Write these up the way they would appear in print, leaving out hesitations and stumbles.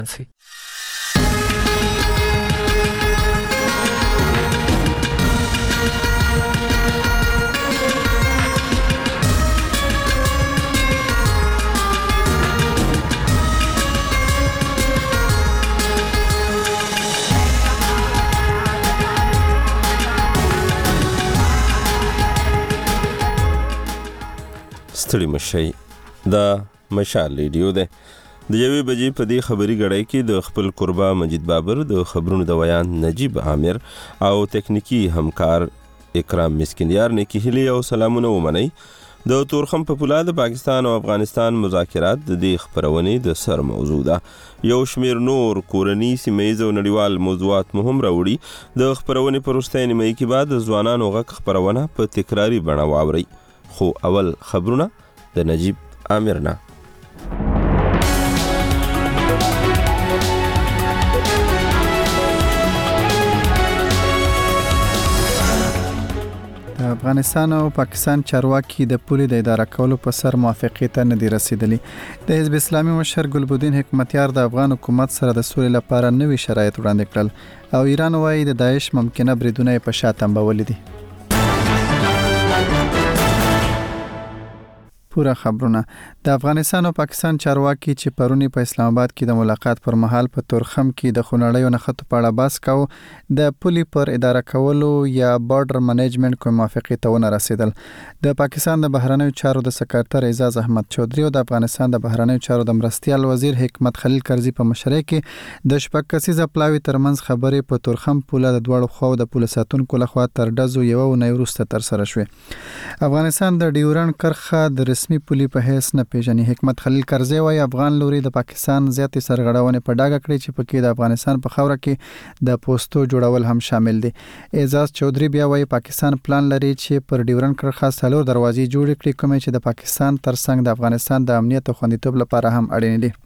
سي. ستړي مشي دا مشال ریډیو ده. د یوې بجې په دې خبري غړۍ کې د خپل قربا مجید بابر، د خبرونو د ویان نجیب عامر او تکنیکی همکار اکرام مسکینیار نه کیهلی او سلامونه ومني. د تورخم په پوله د پاکستان او افغانستان مذاکرات د دې خبرونې د سر موضوع ده. یو شمیر نور کورنی سیمه‌ایز او نړیوال موضوعات مهم راوړي. د خبرونې په وروستۍ نیمایي کې بعد د ځوانانو غږ خبرونه په تکراری بڼه واوري. خو اول خبرونه د نجیب عامر نه. افغانستان او پاکستان چارواکي د پولي د اداره کولو په سر موافقې ته نه دي رسیدلي. د حزب اسلامي مشر ګلبدین حکمتیار د افغان حکومت سره د سولې لپاره نوي شرایط وړاندې کړل او ایران وايي د داعش ممکنه بریدونه په شا تنبولي دي. پورا خبرونه. د افغانستان او پاکستان چارواکي چې پرونی په اسلام آباد کې د ملاقات پر مهال په تورخم کې د خونړیو نښتو په اړه بحث کاوه، د پولي پر اداره کولو یا بارډر منیجمنت کوم موافقې ته ونه رسیدل. د پاکستان د بهرنیو چارو د سکرټر اعزاز احمد چودري او د افغانستان د بهرنیو چارو د مرستیال وزیر حکمت خلیل کرزي په مشرۍ کې د شپږ کسیزه پلاوي ترمنځ خبرې په تورخم پوله د دوړو خو د پوله ساتونکو لخوا تر ډزو یو نه وروسته تر سره شوې. افغانستان د ډیورن کرخه د رسمي پولي په هیڅ نه پیژني. حکمت خلیل کرزي وايي افغان لوري د پاکستان زیاتې سرغړونې په ډاګه کړې چې پکې د افغانستان په خاوره کې د پوسټو جوړول هم شامل دي. اعزاز چودري بیا وايي پاکستان پلان لري چې پر ډیورن کرخه څلور دروازې جوړ کړي کومې چې د پاکستان ترڅنګ د افغانستان د امنیت او خوندیتوب لپاره هم اړین دي.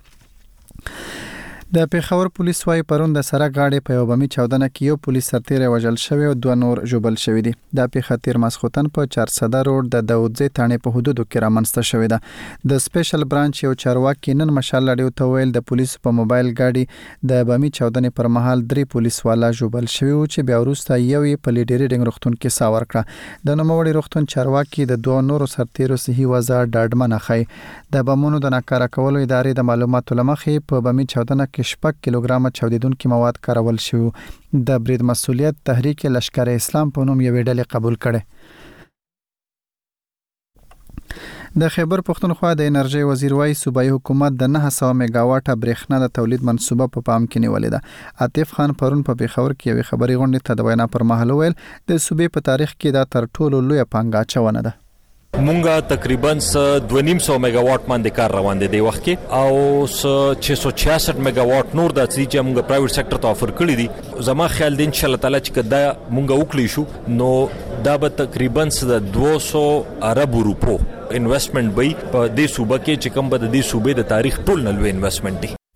د پیښور پولیس وايي پرون د سره غاړې په یو بمي چاودنه کې یو پولیس سرتیر وژل شوی او دوه نور ژوبل شوی دي. د پیښه تیر ماسخوتن په 400 روډ د داودزی تانې په حدودو کې رامنځته شوی ده. د سپیشل برانچ یو چارواکي نن مشال لړیو ته ویل د پولیسو په موبایل گاډي د بمي چاودنې پر مهال 3 پولیس والا ژوبل شوی او چې بیا وروسته یو په لیډری ډنګ روغتون کې ساور کړه. د نوموړي روغتون چارواکي د دوه نورو سرتیرو صحي وضع ډاډمنه خای. د بمونو د ناکاره کولو ادارې د معلوماتو لمخې په بمي چاودنه کې 6 کیلوګرام چاودیدونکو مواد کارول شو. د برید مسؤلیت تحریک لشکر اسلام په نوم یو ډلې قبول کړي. د خیبر پښتونخوا د انرژي وزیر وايي صوبایي حکومت د 900 میگاواټه برېښنا د تولید منصوبه په پام کې نیولې ده. عاطف خان پرون په پیښور کې یو خبري غونډه ته د وینا پر مهال ویل د صوبې په تاریخ کې دا تر ټولو لوی پانګاچونه ده. مونږه تقریبا 250 میگاواټ باندې کار روان دي د وخت کې او 666 میگاواټ نور د چې مونږه پرایویټ سېکټر ته افر کړی دي. زما خیال دی ان شاء الله تعالی چې دا مونږه وکړی شو نو دا به تقریبا 200 ارب روپو انویسټمنٹ وي په دې صوبه کې چې کوم به د دې صوبې د تاریخ ټول نلوي انویسټمنٹ دی.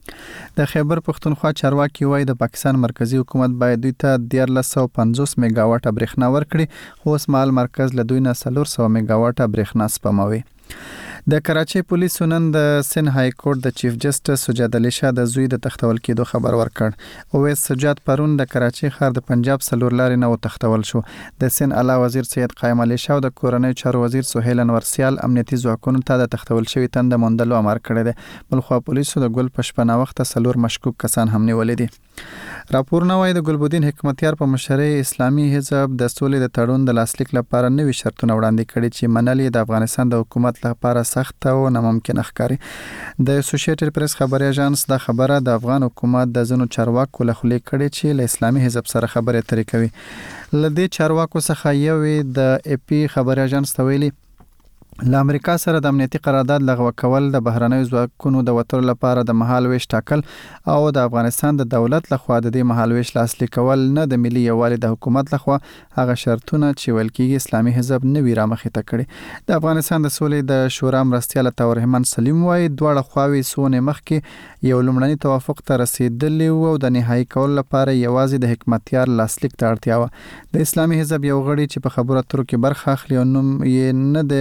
د خیبر پښتونخوا چارواکي وايي د پاکستان مرکزی حکومت باید دوی ته 1350 میگاواټه برېښنا ورکړي خو اوس مال مرکز له دوی نه 400 میگاواټه برېښنا سپموي. د کراچۍ پولیسو نن د سن های کورټ د چیف جسټس سجاد علي شاه د زوی د تختول کېدو خبر ورکړ. اویس سجاد پرون د کراچۍ ښار د پنجاب څلور لارې نه تختول شو. د سن اعلی وزیر سید قائم علي شاه او د کورنۍ چارو وزیر سهیل انور سیال امنیتي ځواکونو ته د تختول شوی تند موندلو امر کړی دی. بلخوا پولیسو د ګل پشپنا وخت څلور مشکوک کسان هم نیولې دي. راپورونه وايي د ګلبدین حکمتیار په مشرۍ اسلامي حزب د سولې د تړون د لاسلیک لپاره نوي شرطونه وړاندې کړي چې منلې د افغانستان د حکومت لپاره سخت او ناممکن ښکاري. د اسوسییټډ پریس خبري اژانس د خبره د افغان حکومت د ځینو چارواکو له خولې کړي چې له اسلامي حزب سره خبرې اترې کوي. لدې چارواکو څخه یو د اپ خبري اژانس ته ویلي له امریکا سره د امنیتي قرارداد لغوه کول د بهرنیو ځواکونو د وترو لپاره د مهال ویش ټاکل او د افغانستان د دولت لخوا د دې مهال ویش لاسلیک کول نه د ملي یووالي د حکومت لخوا هغه شرطونه چې ویل کېږي اسلامي حزب نوي رامخې ته کړي. د افغانستان د سولې د شورا مرستیال تورحمن سلیم وايي دواړه خواوې سونې مخکې یو لومړني توافق ته رسیدلی او د نهایی کول لپاره یوازې د حکمتیار لاسلیک ته اړتیا و. د اسلامي حزب یو غړي چې په خبرو اترو کې برخه اخلي او نوم یې نه د یاد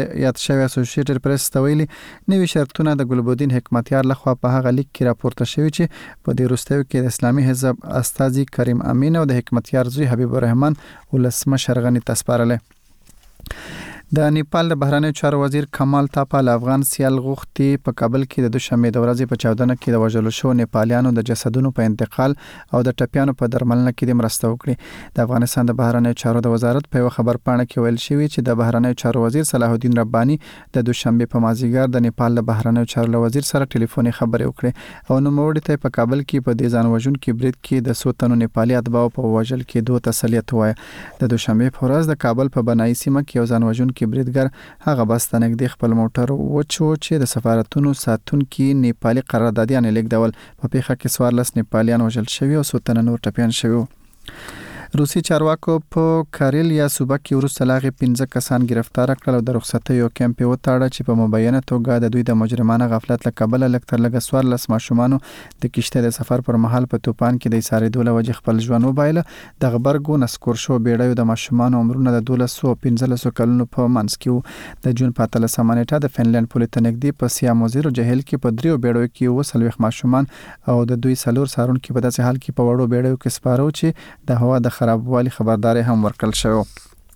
شوی اسوسییټډ پریس ته ویلي نوي شرطونه د ګلبدین حکمتیار لخوا په هغه لیک کې راپورته شوی چې په دې وروستیو کې د اسلامي حزب استاذي کریم امین او د حکمتیار زوی حبیب الرحمن ولسمشر غنی تسپارله. د نیپال د بهرنیو چارو وزیر کمال تاپا له افغان سیال غوښتي په کابل کې د دوشنبه د ورځې په 14 کې د وژلو شو نیپالیانو د جسدونو په انتقال او د ټپیانو په درملنه کې د مرسته وکړي. د افغانستان د بهرنیو چارو د وزارت په خبر پاڼه کې ویل شوی چې د بهرنیو چارو وزیر صلاح الدین ربانی د دوشنبه په مازیګر د نیپال د بهرنیو چارو وزیر سره ټلیفوني خبرې وکړې او نو موړی ته په کابل کې په دې ځان وژونکو برید کې د سوتنو نیپالي اتباع په وژل کې دوه تسلیت وای. د دوشنبه په ورځ د کابل په بنای سیمه کې یو ځان وژونکو بریدګر هغه بس ته نږدې خپل موټر وچو چې د سفارتونو ساتونکو نیپالي قراردادیان لیکدول په پیښه کې 14 نیپالیان وژل شوی او سوتنه نور ټپیان شوی. روسي چارواکو په کاریلیا صوبه کې وروسته لاغي 15 کسان گرفتار کړل او د رخصتۍ یو کیمپ وتاړه چې په مبینه توګه د دوی د مجرمانه غفلت له کبله لکتر لګ 14 ماشومان د کشته د سفر پر مهال په توپان کې د ایسارې دوله وجه خپل ژوند وبایله. د غبرګو نسکور شو بیړیو د ماشومان عمرونه د 1215 کلونو په منځ کې د جون په 13 نیټه د فنلند پولیټنګ په سیاموزیرو جهیل کې په دریو بیړیو کې وسلوخ ماشومان او د دوی سلور سارون کې په داسې حال کې په وړو بیړیو کې سپارو چې د هوا د خرابوالي خبرداري هم ورکړل شوی.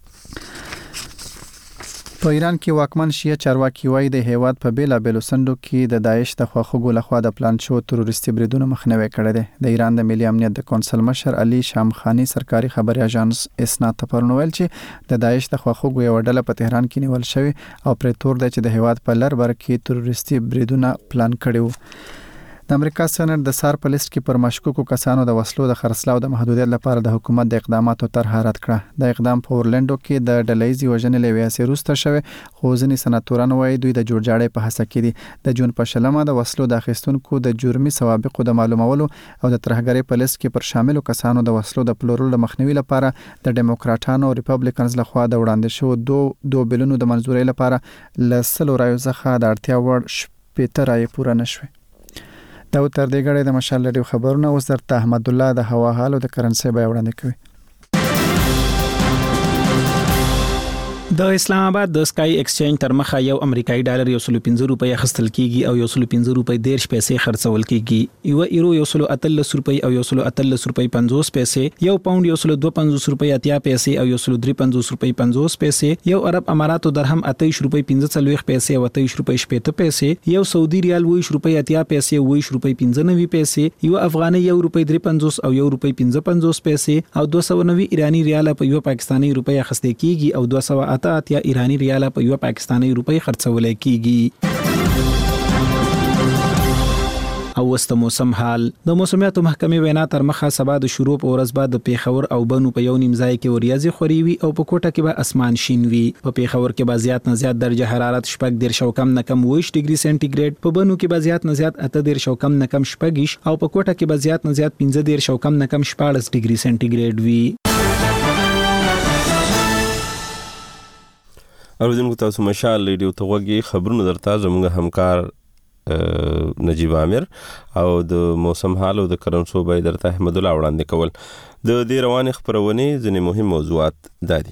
په ایران کې واکمن شیعه چارواکي وایي د هیواد په بیلابېلو سندو کې د داعش د خواخوږو لخوا د پلان شو تروریستي بریدونو مخنیوي کړی دی. د ایران د ملي امنیت د کونسل مشر علي شامخانی سرکاري خبري اژانس اسنا ته پرنویل چې د داعش د خواخوږو یو ډله په تهران کې نیول شوی او پرې تور دی چې د هیواد په لر بر کې تروریستي بریدونه پلان کړي وو. د امریکا سېنات د سار په لیست کې پر مشکوکو کسانو د وسلو د خرڅلاو د محدودیت لپاره د حکومت د اقداماتو طرح رد کړه. د اقدام په اورلنډو کې د ډله‌ایزې وژنې له ویاسې وروسته شوی خو ځینې سناتوران وایي دوی د جوړجاړي په هڅه کې دي. د جون په شلمه د وسلو د اخیستونکو د جرمي سوابقو د معلومولو او د ترهګرۍ په لیست کې پر شاملو کسانو د وسلو د پلورلو د مخنیوي لپاره د ډیموکراټانو او ریپبلیکنز لخوا د وړاندې شو دوه بلونو د منځورۍ لپاره ل 100 رایو څخه د اړتیا وړ 15 رایې پوره نشوي. دا تر دې غړې د مشال لري خبرونه اوس درته احمد الله د هوا حال او د کرنسي بیان وړاندې کوي. د اسلام آباد د سکای ایکسچینج تر مخه یو امریکایي ډالر 115 روپۍ اخیستل کیږي او 115 روپۍ 10 پیسې خرڅول کیږي. یو ایرو 113 روپۍ او 113 روپۍ 50 پیسې، یو پاوند 152 روپۍ 80 پیسې او 153 روپۍ 50 پیسې، یو عرب اماراتو درهم 28 روپۍ 45 پیسې او 28 روپۍ 70 پیسې، یو سعودي ریال 20 روپۍ 80 پیسې او 20 روپۍ 95 پیسې، یو افغاني 1 روپۍ 53 او 1 روپۍ 55 پیسې او 290 ایرانی ریال په یو پاکستانی روپۍ اخیستل کیږي او 208 یا ایرانی ریال په یو پاکستانی روپۍ خرڅول کیږي. او وست موسم حال د موسمیاتو محکمې وینا تر مخه سبا د شروع په ورځ بعد د پیښور او بنو په یو نیم ځای کې وریاځي خوريوي او په کوټه کې به اسمان شین وي. په پیښور کې به زیات نه زیات درجه حرارت شپږ دیر شو کم نه کم 20 ډیګري سنټیګریډ، په بنو کې به زیات نه زیات 8 دیر شو کم نه کم شپږ او په کوټه کې به زیات نه زیات 15 دیر شو کم نه کم 14 ډیګري سنټیګریډ وي. اوریدونکو تاسو مشال ریډیو ته وګورئ. خبرونه درته زموږ همکار نجیب عامر او د موسم حال او د کرنسو به درته احمد الله وړاندې کول. د دې روان خبرونه ځینې مهم موضوعات دادي.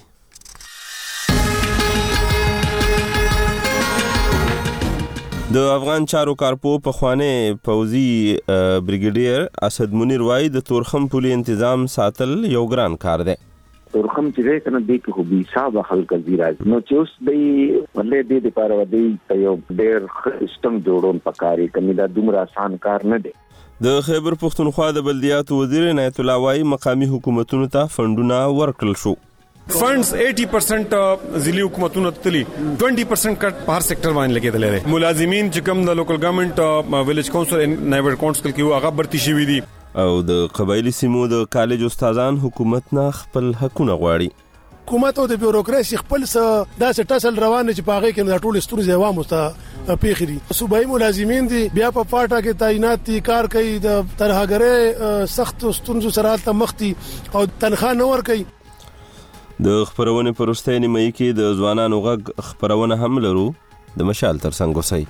د افغان چارو کارپو په خوانه پوزي بریګیډیر اسد منیر وای د تورخم پولي تنظیم ساتل یو ګران کار دی. تورخم چې کنه د کې خو به حساب خلک زیراج نو چې اوس دی ولې د لپاره ودی یو ډېر سیستم جوړون پکاري کمی دا دومره آسان کار نه دی. د خیبر پختونخوا د بلدیاتو وزیر عنایت الله وای مقامی حکومتونو ته فندونه ورکړل شو. فنڈز 80% ضلعي حکومتونو تلی 20% کټ په هر سېکټر باندې لګیدل لري. ملازمین چې کوم د لوکل ګورنمنت ویلیج کونسل ان نایبر کونسل کې هغه برتی شوی دي او د قبایلی سیمو د کالج استادان حکومت نه خپل حقونه غواړي. حکومت او د بیوروکراسي خپل داسې ټسل روانه چې پاغه کې د ټول ستوري عوامو ته پیخري. صوبایي ملازمین دي بیا په پاټا کې تعینات دي، کار کوي، د ترهګرۍ سخت ستونزو سره ته مخ دي او تنخواه نه ور کوي. د خبرونه پرسته نیمه کې د ځوانانو غږ خبرونه هم لرو. د مشال تر څنګ وسی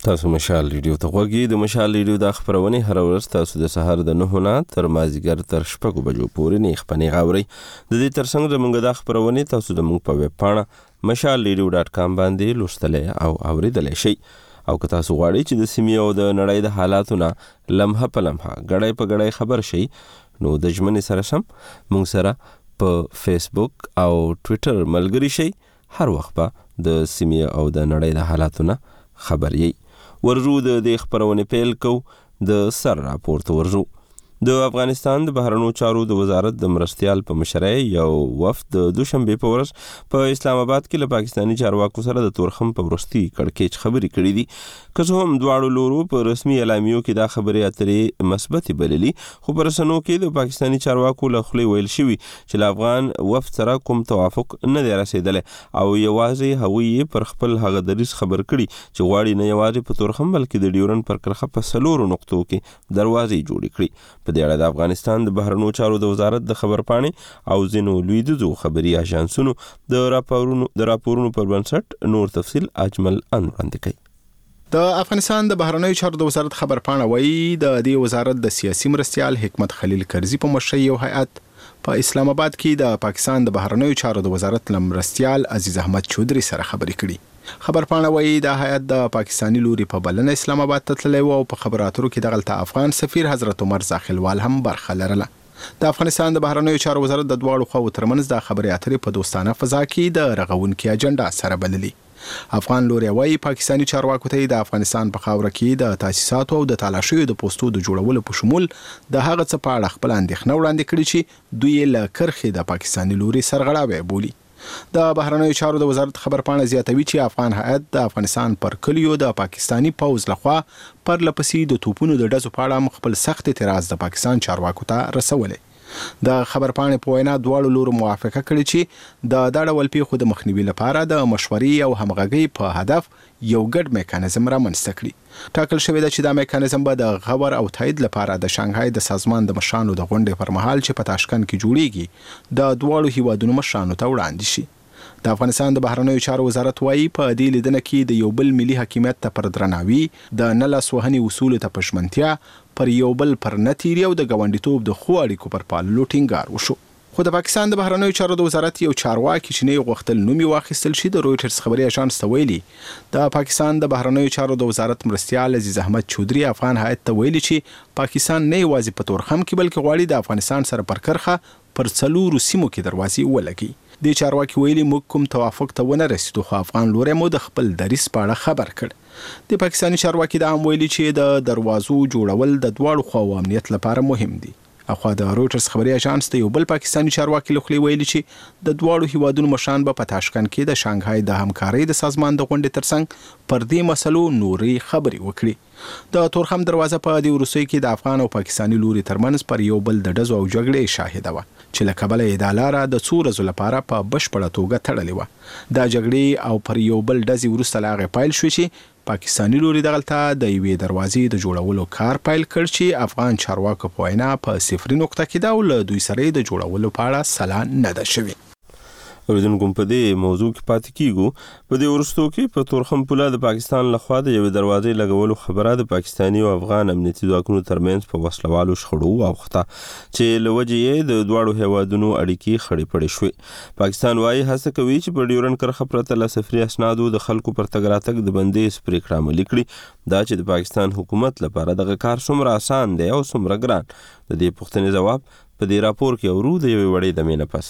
تاسو مشال ریډیو ته غوږی د مشال ریډیو د خبرونه هر ورځ تاسو د سحر د 9 نه تر مازیګر تر 6 بجو پورې نه خپنې غاوري د دې ترڅنګ زموږ د خبرونه تاسو د موږ په ویب پاڼه mashalradio.com باندې لوستلې او اوریدلې شئ او که تاسو غواړئ چې د سیمې او د نړۍ د حالاتو نه لمحه په لمحه غړې په غړې خبر شئ نو د ژمنې سره سم موږ سره په فیسبوک او ټوئیټر ملګری شئ هر وخت به د سیمې او د نړۍ د حالاتو نه خبر یې ورجو د خبرونه پیل کو د سر راپورته ورجو د افغانستان د بهرنیو چارو د وزارت د مرستيال په مشرۍ یو وفد د دوشنبه په ورځ په اسلام آباد کې له پاکستاني چارواکو سره د تورخم په ورستي کړکېچ خبرې کړې دي که څه هم دواړو لورو په رسمي اعلامیو کې دا خبرې اترې مثبت بللي خو پر سنو کې د پاکستاني چارواکو له خولې ویل شوی چې له افغان وفد سره کوم توافق نه دی رسیدلی او یوازې هغوی پر خپل هغه دریس خبر کړي چې غواړي نه یوازې په تورخم بلکې د ډیورن پر کرخه په سلورو نقطو کې دروازې جوړې کړي په دې اړه د افغانستان د بهرنیو چارو د وزارت د خبرپاڼې او ځینو لویدیځو خبري اژانسونو د راپورونو پر بنسټ نور تفصیل اجمل وړاندې کوي د افغانستان د بهرنیو چارو د وزارت خبرپاڼه وایي د دې وزارت د سیاسي مرستيال حکمت خلیل کرزي په مشرۍ یو هیئت په اسلام آباد کې د پاکستان د بهرنیو چارو د وزارت مرستيال عزیز احمد چودري سره خبرې کړي خبرپاڼه وایي د هیئت د پاکستاني لوري په بلنه اسلام آباد ته تللی او په خبراتو کې دغلته افغان سفیر حضرت عمر زاخلوال هم برخه لرله د افغانستان د بهرنیو چارو وزارت د دواړو خواو ترمنځ د خبرې اترې په دوستانه فضا کې د رغونکي اجنډا سره بللي افغان لوري وایي پاکستاني چارواکو ته د افغانستان په خاوره کې د تاسیساتو او د تالاشیو د پوسټو د جوړولو په شمول د هغه څه په اړه خپل اندېښنه وړاندې کړي چې دوی له کرخې د پاکستاني لوري سرغړاوی بولي د بهرنیو چارو د وزارت خبرپاڼه زیاتوي چې افغان هیئت د افغانستان پر کلیو د پاکستاني پوز لخوا پر لپسې د توپونو د ډزو په اړه خپل سخت اعتراض د پاکستان چارواکو ته رسولې د خبرپاڼې په وینا دواړو لورو موافقه کړې چې د ډول پیښو د مخنیوي لپاره د مشورې او همغږۍ په هدف یو ګډ میکانیزم رامنځته کړي ټاکل شوی دی چې دا میکانیزم به د غور او تایید لپاره د شانګهای د سازمان د مشرانو د غونډې پر مهال چې په تاشکند کې جوړیږي د دواړو هیوادونو مشرانو ته وړاندې شي د افغانستان د بهرنیو چارو وزارت وایي په دې لیدنه کې د یو بل ملي حاکمیت ته پر درناوي د نلاس وهنې اصول ته پښمنتیا پر یو بل پر نتیری او د ګاونډیتوب د خو اړیکو پر پاللو ټینګار وشو خو د پاکستان د بهرنیو چارو د وزارت یو چارواکي چې نه غوښتل نوم واخیستل شي د رويټرز خبري اژانس ته ویلي د پاکستان د بهرنیو چارو د وزارت مرستيال عزیز احمد چودري افغان هیئت ته ویلي چې پاکستان نه یوازې په تورخم کې بلکې غواړي د افغانستان سره پر کرخه پر څلورو سیمو کې دروازې ولګي د چارواکي ویلي موږ کوم توافق ته ونه رسیدو خو افغان لوري مو د خپل دریس په اړه خبر کړ د پاکستاني چارواکي د هم ویلي چې د دروازو جوړول د دواړو خواو امنیت لپاره مهم دي اخوا د رويټرز خبري اژانس ته یو بل پاکستاني چارواکي لخوا ویلي چې د دواړو هیوادونو مشران په تاشکند کې د شانګهای د همکارۍ د سازمان د غونډې ترڅنګ پر دې مسلو نوري خبري وکړي د تورخم دروازه په دې ورسوي کې د افغان او پاکستاني لوري ترمنځ پر یو بل د ډزو او جګړې شاهده و چې له کبله د لاره د څو ورځې لپاره په بشپړه توګه تړلې و د جګړې او پر یو بل ډزې وروسته لاغه پایل شو چې پاکستاني لوري دغلته د یوې دروازې د جوړولو کار پیل کړ چې افغان چارواکو په وینا په صفري نقطه کې دا ول دوی سره د جوړولو په اړه سلا نه ده شوی اوریدونکو په دې موضوع کې پاتې کیږو په دې ورستو کې په تورخم پوله د پاکستان لخوا د یوې دروازې لګولو خبره د پاکستاني او افغان امنیتي ځواکونو ترمنځ په وسلوالو شخړو او خطا چې لوجې د دواړو هیوادونو اړیکې خړې پړې شوې پاکستان وايي هڅه کوي چې په ډیورن کرخه پرته له سفري اسنادو د خلکو پر تګ راتګ د بندیز پریکړه عملي کړي دا چې د پاکستان حکومت لپاره دغه کار څومره آسان دی او څومره ګران د دې پوښتنې ځواب په دې راپور کې اورو د یوې وړې دمې نه پس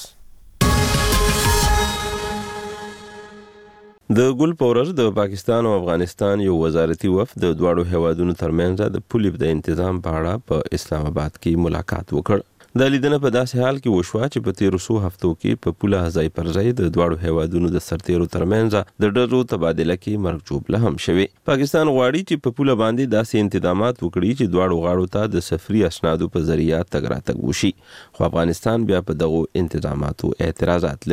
د ګل پورز د پاکستان او افغانستان یو وزارتي وفد د دواړو هیوادونو ترمنځ د پولې د تنظیم په اړه په اسلام آباد کې ملاقات وکړ د لیدنه په داسې حال کې وشوه چې په 1300 هفتو کې په پوله ځای پر ځای د دواړو هیوادونو د سرتیرو ترمنځ د ډزو تبادله کې مرګ جوړه هم شوه پاکستان غواړي چې په پوله باندې داسې تنظیمات وکړي چې دواړو غاړو ته د سفري اسنادو په ذریعہ تګ راتګ وشي خو افغانستان بیا په دغه تنظیماتو اعتراضات لري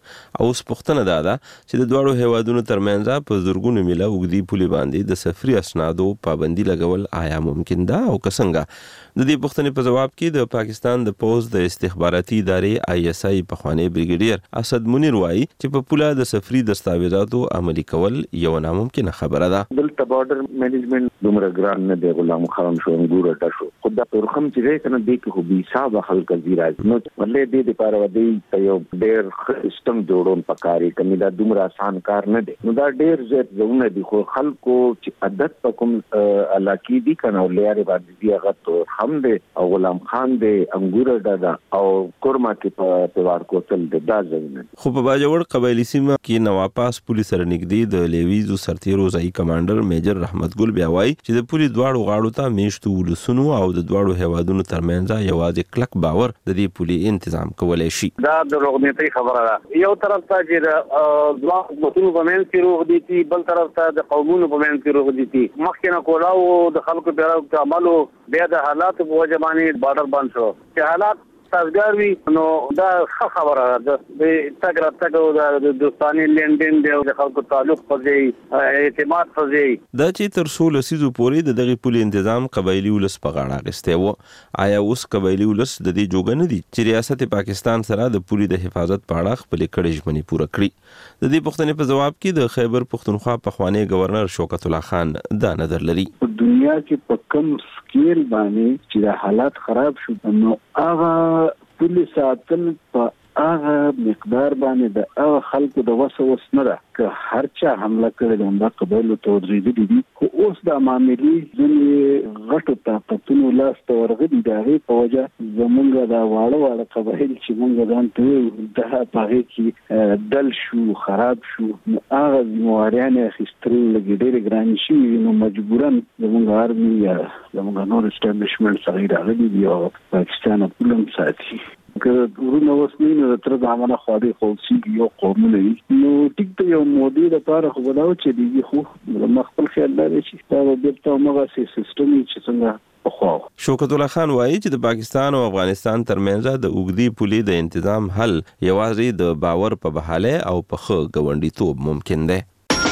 او اوس پوښتنه ده چې د دواړو هیوادونو ترمنځ په زرګونو میله اوږدې پولې باندې د سفري اسنادو پابندي لګول آیا ممکن ده او که څنګه. د دې پوښتنې په جواب کې د پاکستان د پوز د استخباراتي ادارې ISI پخوانی بریګیډیر اسد منیر وایي چې په پوله د سفري دستاویزاتو عملي کول یو ناممکنه خبره ده. دلته بارډر مینجمنت دومره ګران نه دی، غلام خان شو انګور ټشو خو دا تورخم چې کنه دی کې خو به حساب خلک زیراج نو ولې دې لپاره ودی یو ډېر سیستم جوړون پکاري کمی دا دومره آسان کار نه دی. نو دا ډېر زیات زونه دي خو خلکو چې عادت پکوم علاقې دي کنه ولې باندې دی هغه تور هم دی او غلام خان دی انګور ډادا او کورما کې په وار کوتل دی دا ځنه. خو په باجوړ قبایلی سیمه کې نواپاس پولیس سره نږدې د لیویزو سرتیرو ځای کمانډر میجر رحمت ګل بیا وایي چې د پولیس دواړو غاړو ته میشتو ولسونو او د دواړو هیوادونو ترمنځ یوازې کلک باور د دې پولي تنظیم کولای شي. دا د روغنيتي خبره ده، یو طرف ته چې د حکومتونو په منځ کې روغ دي، بل طرف ته د قومونو په منځ کې روغ دي. مخکې نه کولاو د خلکو په عملو بیا د حالات په وجه باندې بارډر بند شو چې حالات سازګار وي نو دا خبره ده. د تګ راتګ د دوستاني لندن د خلکو تعلق پځي اعتماد پځي دا چې تر څو لسیزو پورې دغه پولي تنظیم قبایلی ولس په غاړه اخیسته و. آیا اوس قبایلی ولس د دې جوګه نه دي چې ریاست پاکستان سره د پولي د حفاظت په اړه خپل کړي ژمنې پوره کړي؟ د دې پوښتنې په جواب کې د خیبر پښتونخوا پخوانی گورنر شوکت الله خان دا نظر لري. په دنیا کې په کم سکیل باندې چې حالات خراب شو نو هغه پولیس ساتل په هغه مقدار باندې د هغه خلکو د وسوس نه ده که هر چا حمله کړې ده قبایلو ته ورغلي دي. خو اوس د معاملې ځینې غټو طاقتونو لاس ته ورغلي د هغې په وجه زمونږ د واړه قبایل چې مونږ ځان ته د هغې کې دل شو خراب شو نو هغه ذمهواریان یې اخیستل لږ ډېرې ګرانې شوي نو مجبوراً زمونږ آرمي یا زمونږ نور اسټابلیشمنټ څخه راغلي دي او پاکستان پول هم ساتي. که ورونه وسنی نو تر دا مانه خالي خولسي یو قومونه نو ټیک ته یو مودي د پاره خو بلاو چې دی خو مخبل خیال لري چې دا د ته مغه سیستم چې څنګه. شوکت الله خان وایي چې د پاکستان او افغانستان ترمنځ د اوږدې پولې د تنظیم حل یوازې د باور په بحاله او په ښه ګاونډیتوب ممکن دی.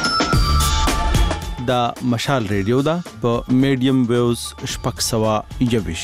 دا مشال ریډیو دا په میډیم ویوز شپږ سوه یویش.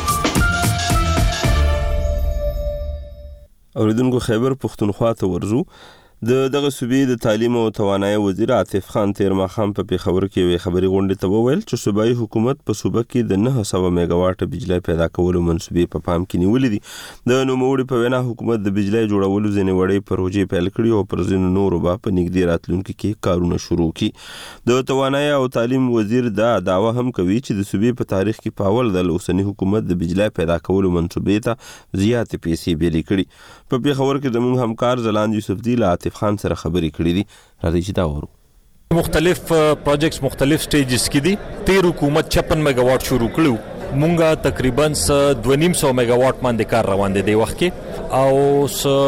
اوریدونکو خیبر پښتونخوا ته ورزو. دغه صوبې د تعلیم او توانایي وزیر عاطف خان تیر ماښام په پیښور کې یوې خبري غونډې ته وویل چې صوبایي حکومت په صوبه کې د 900 میگاواټ بجلی پیدا کولو منصوبې په پام کې نیولې دي. د نوموړي په وینا حکومت د بجلی جوړولو ځینې وړې پروژې پیل کړي او پر ځینو نورو به په نږدې راتلونکي کې کارونه شروع کړي. د توانایي او تعلیم وزیر دا دعوه هم کوي چې د صوبې په تاریخ کې په اول ځل اوسنی حکومت د بجلی پیدا کولو منصوبې ته زیاتې پیسې بیلې کړي. په پیښور کې زموږ همکار زلاند یوسفزي له عاطف خان سره خبرې کړې دي. راځي چې دا ورو. مختلف پروجیکټس مختلف سټیجز کې دي. تیر حکومت 56 میگاواټ شروع کړو، مونږه تقریبا 250 میگاواټ باندې کار روان دي د وخت کې او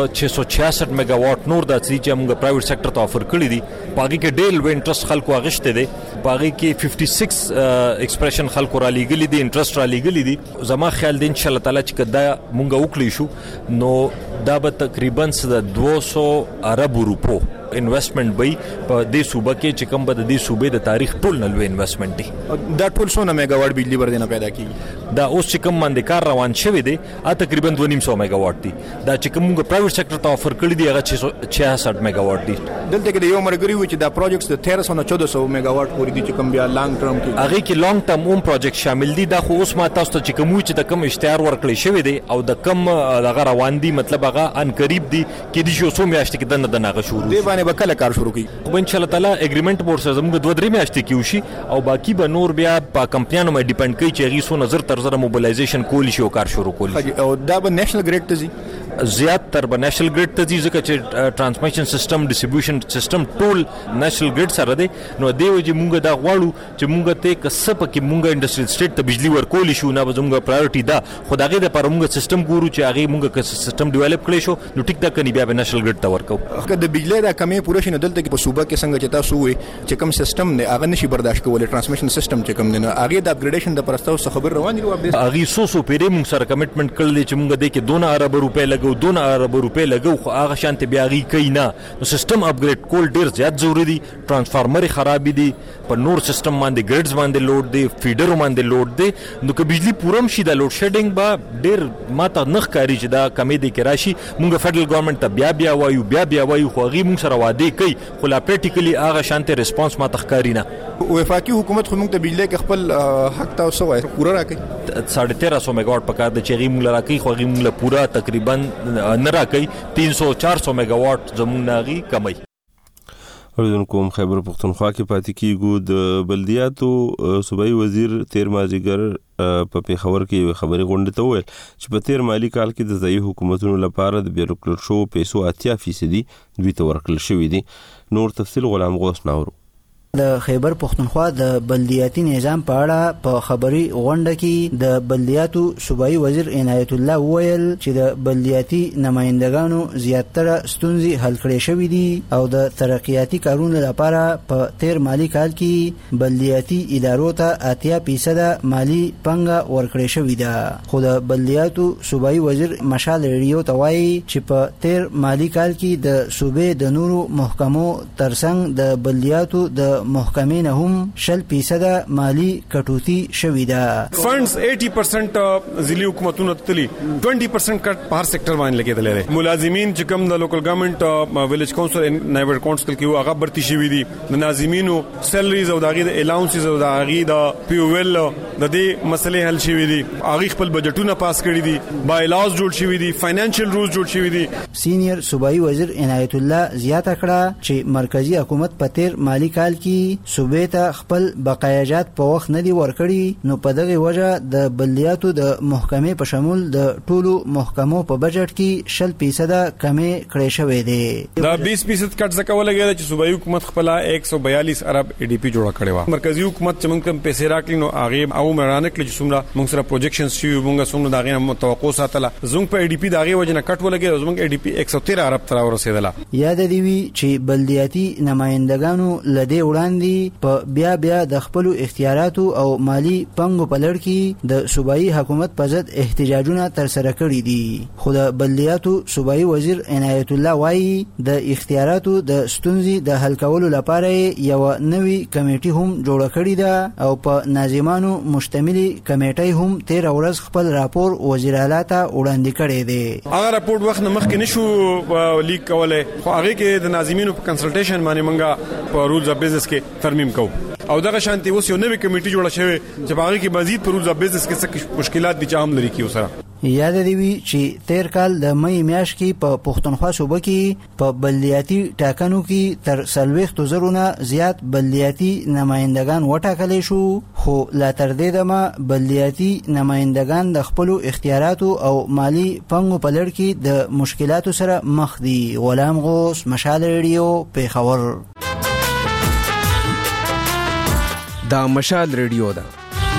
666 میگاواټ نور د چې مونږه پرایویټ سېکټر ته افر کړی دي. باقي کې ډېر انټرست خلکو اغشته دي. باقي کې 56 ایکسپریشن خلکو را لګلې دي، انټرست را لګلې دي. زما خیال دی ان شاء الله تعالی چې دا مونږه وکړی شو نو دا به تقریبا 200 ارب روپو انویسټمنٹ به په دې صوبه کې چې کوم به د دې صوبې د تاریخ ټول نلوي انویسټمنٹ دي. دا ټول څونه میگاواټ بجلی ورته پیدا کیږي؟ دا اوس چې کوم باندې کار روان شوی دی تقریبا 250 میگاواټ دي. دا چې کوم پرایویټ سېکټر ته افر کړی دی هغه 666 میگاواټ دي. دلته کې یو مرګري و چې دا پروجیکټس د 1300 میگاواټ پورې دي چې کوم بیا لانګ ټرم کې هغه کې لانګ ټرم هم پروجیکټ شامل دي. دا خو اوس ما تاسو ته چې کوم چې د کوم اشتهار ورکړی شوی دی او د کوم دغه روان دي مطلب هغه ان قریب دي کې دي شو سو میاشتې کې د ناغه شروع دی باندې وکړه کار شروع کی. خو ان شاء الله تعالی اګریمنت بورډ سره زموږ 2-3 میاشتې کې وشي او باقی به نور بیا په کمپنیانو باندې ډیپند کوي چې هغه سو نظر تر زره موبلایزیشن کولی شي او کار شروع کولی شي. او دا به نېشنل ګریډ ته ځي زیات تر به نېشنل ګریډ ته ځي ځکه چې ټرانسمیشن سیستم ډیسټریبیوشن سیستم ټول نېشنل ګریډ سره دی. نو دی وجه مونږ دا غواړو چې مونږ ته کسب کې مونږ انډستریل سټیټ ته بجلی ورکول شو نه زموږ پرایورټي ده. خو دغه د پر مونږ سیستم ګورو چې هغه مونږ سیستم ډیولپ کړی شو نو ټیک دا کني بیا به نېشنل ګریډ ته ورکو. که د بجلی دا کمی پوره شي نه دلته کې په صوبه کې څنګه چې تاسو وي چې کوم سیستم نه هغه نشي برداشت کولای ټرانسمیشن سیستم چې کوم نه هغه د اپګریډیشن د پرستاو څخه خبر روان دي. هغه سو پیری مونږ سره کمټمنټ کړل چې مونږ د کې 2 ارب روپے لګو 2 ارب روپے لګو خو هغه شانته بیا غي کینا نو سیستم اپګریډ کول ډیر زیات ضروری دي. ترانسفارمر خراب دي په نور سیستم باندې ګریډز باندې لوډ دي فیډر باندې لوډ دي نو که بجلی پورم شي د لوډ شیډینګ با ډیر ماته نخ کاری چې دا کمې دي کې راشي. مونږ فدرل ګورنمنت ته بیا وایو خو غي مونږ سره وعده کوي خو لا پریکټیکلی هغه شانته ریسپانس ماته ښکاری نه. وفاقي حکومت خو موږ ته بجلی کې خپل حق تاسو وایي پورا راکړي 1350 میگاواټ پکار د چېغي موږ راکړي خو غي موږ پورا تقریبا نه راکړي 300-400 میگاواټ زموږ ناغي کمي. اوریدونکو خیبر پختونخوا کې پاتې کیږو. د بلدیاتو صوبایي وزیر تیر مازیګر په پیښور کې خبري غونډه ته وویل چې په تیر مالی کال کې د ځایي حکومتونو لپاره د بیروکرات شو پیسو 80% دوی ته ورکړل شوې دي. نور تفصیل غلام غوث ناورو. د خیبر پختونخوا د بلدیاتي نظام په اړه په خبري غونډه کې د بلدیاتو صوبایي وزیر عنایت الله وویل چې د بلدیاتي نمائندګانو زیاتره ستونزې حل کړې شوې دي او د ترقیاتي کارونو لپاره په تیر مالی کال کې بلدیاتي ادارو ته 80% مالی پنګه ورکړې شوې ده. خو د بلدیاتو صوبایي وزیر مشال ریډیو ته وایي چې په تیر مالی کال کې د صوبې د نورو محکمو ترڅنګ د بلدیاتو د محکمې نه هم 60% مالی کټوتی شوې ده. فندز 80% ضلعي حکومتونو تللی 20% کټ په هر سېکټر باندې لګیدل لري. ملازمین چې کوم د لوکل ګورنمنت ویلیج کونسل نایبر کونسل کې هغه برتی شوی دي. د ناظمینو سیلریز او دغه د الاونسز او دغه د پی او ال د دې مسلې حل شوی دي. هغه خپل بجټونه پاس کړی دي بای لاز جوړ شوی دي فاینانشل رولز جوړ شوی دي. سینیئر صوبایي وزیر عنایت الله زیاته کړه چې مرکزی حکومت په تیر مالی کال کې صوبې ته خپل بقایاجات په وخت نه دي ورکړي نو په دغه وجه د بلدیاتو د محکمې په شمول د ټولو محکمو په بجټ کې 60% کمې کړې شوې دي. دا 20% کټ ځکه ولګیږي چې صوبایي حکومت خپل 142 ارب ای ډی پی جوړ کړی و. مرکزی حکومت چې موږ کوم پیسې راکړي نو هغه او مرانه کړی چې څومره موږ سره پروجیکشنز شي موږ څومره دغه متوقع ساتله زموږ په ای ډی پی دغه وجه نه کټ ولګیږي زموږ ای ډی پی 113 ارب تر ورسېدله. یاد دی وی چې بلدیاتي نمائندګانو لدې وړاندې په بیا د خپل اختیاراتو او مالی پنګو په لړ کې د صوبایي حکومت په ضد احتجاجونه تر سره کړي دي. خو د بلدیاتو صوبایي وزیر عنایت الله وایي د اختیاراتو د ستونزې د حل کولو لپاره یو نوی کمیټي هم جوړ کړی ده او په ناظمانو مشتمل کمیټي هم 13 ورځ خپل راپور وزیر اعلی ته وړاندې کړی دی. هغه راپور وخت مخکې نشو لیک کوله خو هغه کې د ناظمینو په کنسلټیشن باندې منګه په رولز اف بزنس کې ترمیم کو او دغه شانتي اوس یو نوې کمیټي جوړه شوې چې په هغه کې مزید په رولز اف بزنس کې څه مشکلات دي چې هم لري کیو سره. یاد دی وی چې تیر کال د مې میاشت کې په پښتونخوا صوبه کې په بلدیاتي ټاکنو کې تر 40,000 زیات بلدیاتي نمائندگان وټاکل شو خو لا تر دې دمه بلدیاتي نمائندگان د خپل اختیاراتو او مالی پنګو په لړ کې د مشکلاتو سره مخ دي. غلام غوث مشال ریډیو پیښور. دا مشال ریډیو ده.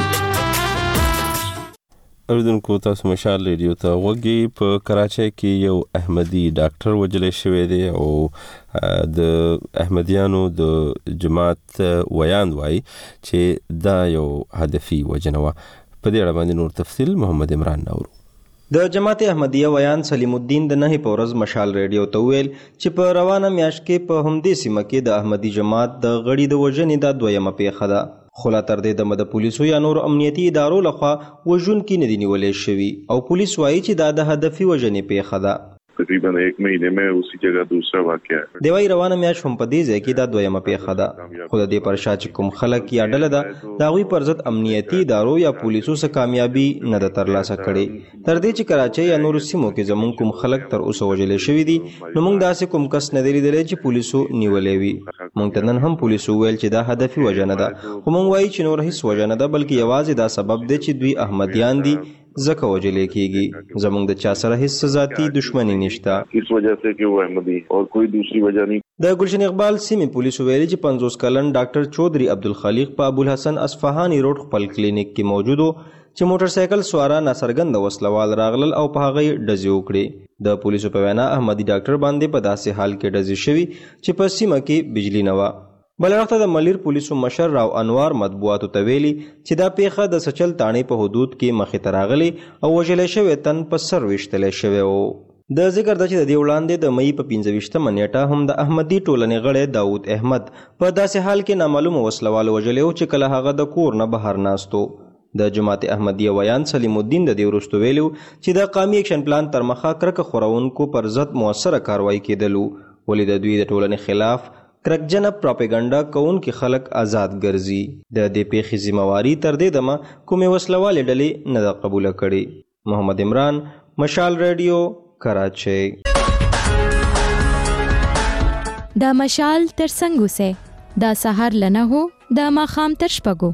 اوریدونکو تاسو مشال ریډیو ته وګورئ. په کراچۍ کې یو احمدي ډاکټر وجل شوی دی او د احمدیانو د جماعت ویاند وای چې دا یو هدفي وجنه و. په دې اړه باندې نور تفصیل محمد عمران نورو. د جماعت احمدیه ویان سلیم الدین د نه پورز مشال ریډیو ته ویل چې په روانه میاشت کې په همدې سیمه کې د احمدي جماعت د غړي د وژنې د دویمه پیښه ده. خو لا تر دې د پولیسو یا نور امنیتي ادارو لخوا وژونکي نه دي نیولې شوي او پولیس وایي چې دا د هدفي وژنې پیښه ده. تقریباً 1 مہینے میں اسی جگہ دوسرا واقعہ ہے. دی وای روانه میاشت هم په دې ځای کې دا دویمه پیښه ده. خو د دې پر شا چې کوم خلک یا ډله ده د هغوی پر ضد امنیتي ادارو یا پولیسو څخه کامیابي نه ده ترلاسه کړې. تر دې چې کراچۍ یا نورو سیمو کې زموږ کوم خلک تر اوسه وژلې شوي دي نو موږ داسې کوم کس نه دی لیدلی چې پولیسو نیولې وي. موږ ته نن هم پولیسو ویل چې دا هدفي وژنه ده خو موږ وایي چې نور هیڅ وژنه ده بلکې یوازې دا سبب دی چې دوی احمدیان دي زکه وجلې کیږي. زموږ د چا سره هیڅ ذاتي دښمنی نشته. اس وجہ سے کہ وہ احمدی اور کوئی دوسری وجہ نہیں. د گلشن اقبال سیمې پولیسو ویلي چې 50 کلن ډاکټر چودري عبدالخالق په ابوالحسن اصفهاني روډ خپل کلینیک کې موجود و چې موټر سایکل سواره ناڅرګنده وسلوال راغلل او په هغه ډزې وکړې. د پولیسو په وینا احمدي ډاکټر باندې په داسې حال کې ډزې شوي چې په سیمه کې بجلی نه وه. بل وخت د ملیر پولیسو مشر راو انوار مطبوعاتو ته ویلي چې دا پیښه د سچل تاڼې په حدود کې مخې ته راغلې او وژلی شوی تن په سر ویشتلی شوی و. د ذکر د چې د دې وړاندې د مئی په 25مه نیټه هم د احمدي ټولنې غړی داود احمد په داسې حال کې نامعلومه وسلوال وژلی و چې کله هغه د کور نه بهر ناست و. د جماعت احمدیه ویان سلیم الدین د دې وروسته ویلي چې د قومي اکشن پلان تر مخه کرکه خورونکو پر ضد موثره کاروایی کېدلو، ولې د دوی د ټولنې خلاف کرکجنه پراپیګنډا کوونکي خلک آزاد ګرځي. د دې پیښې ذمہواري تر دې دمه کومې وسلوالې ډلې نه ده قبوله کړې. محمد عمران، مشال ریډیو، کراچۍ. دا مشال تر څنګه سه دا سحر لنه هو دا ماخام تر شپګو.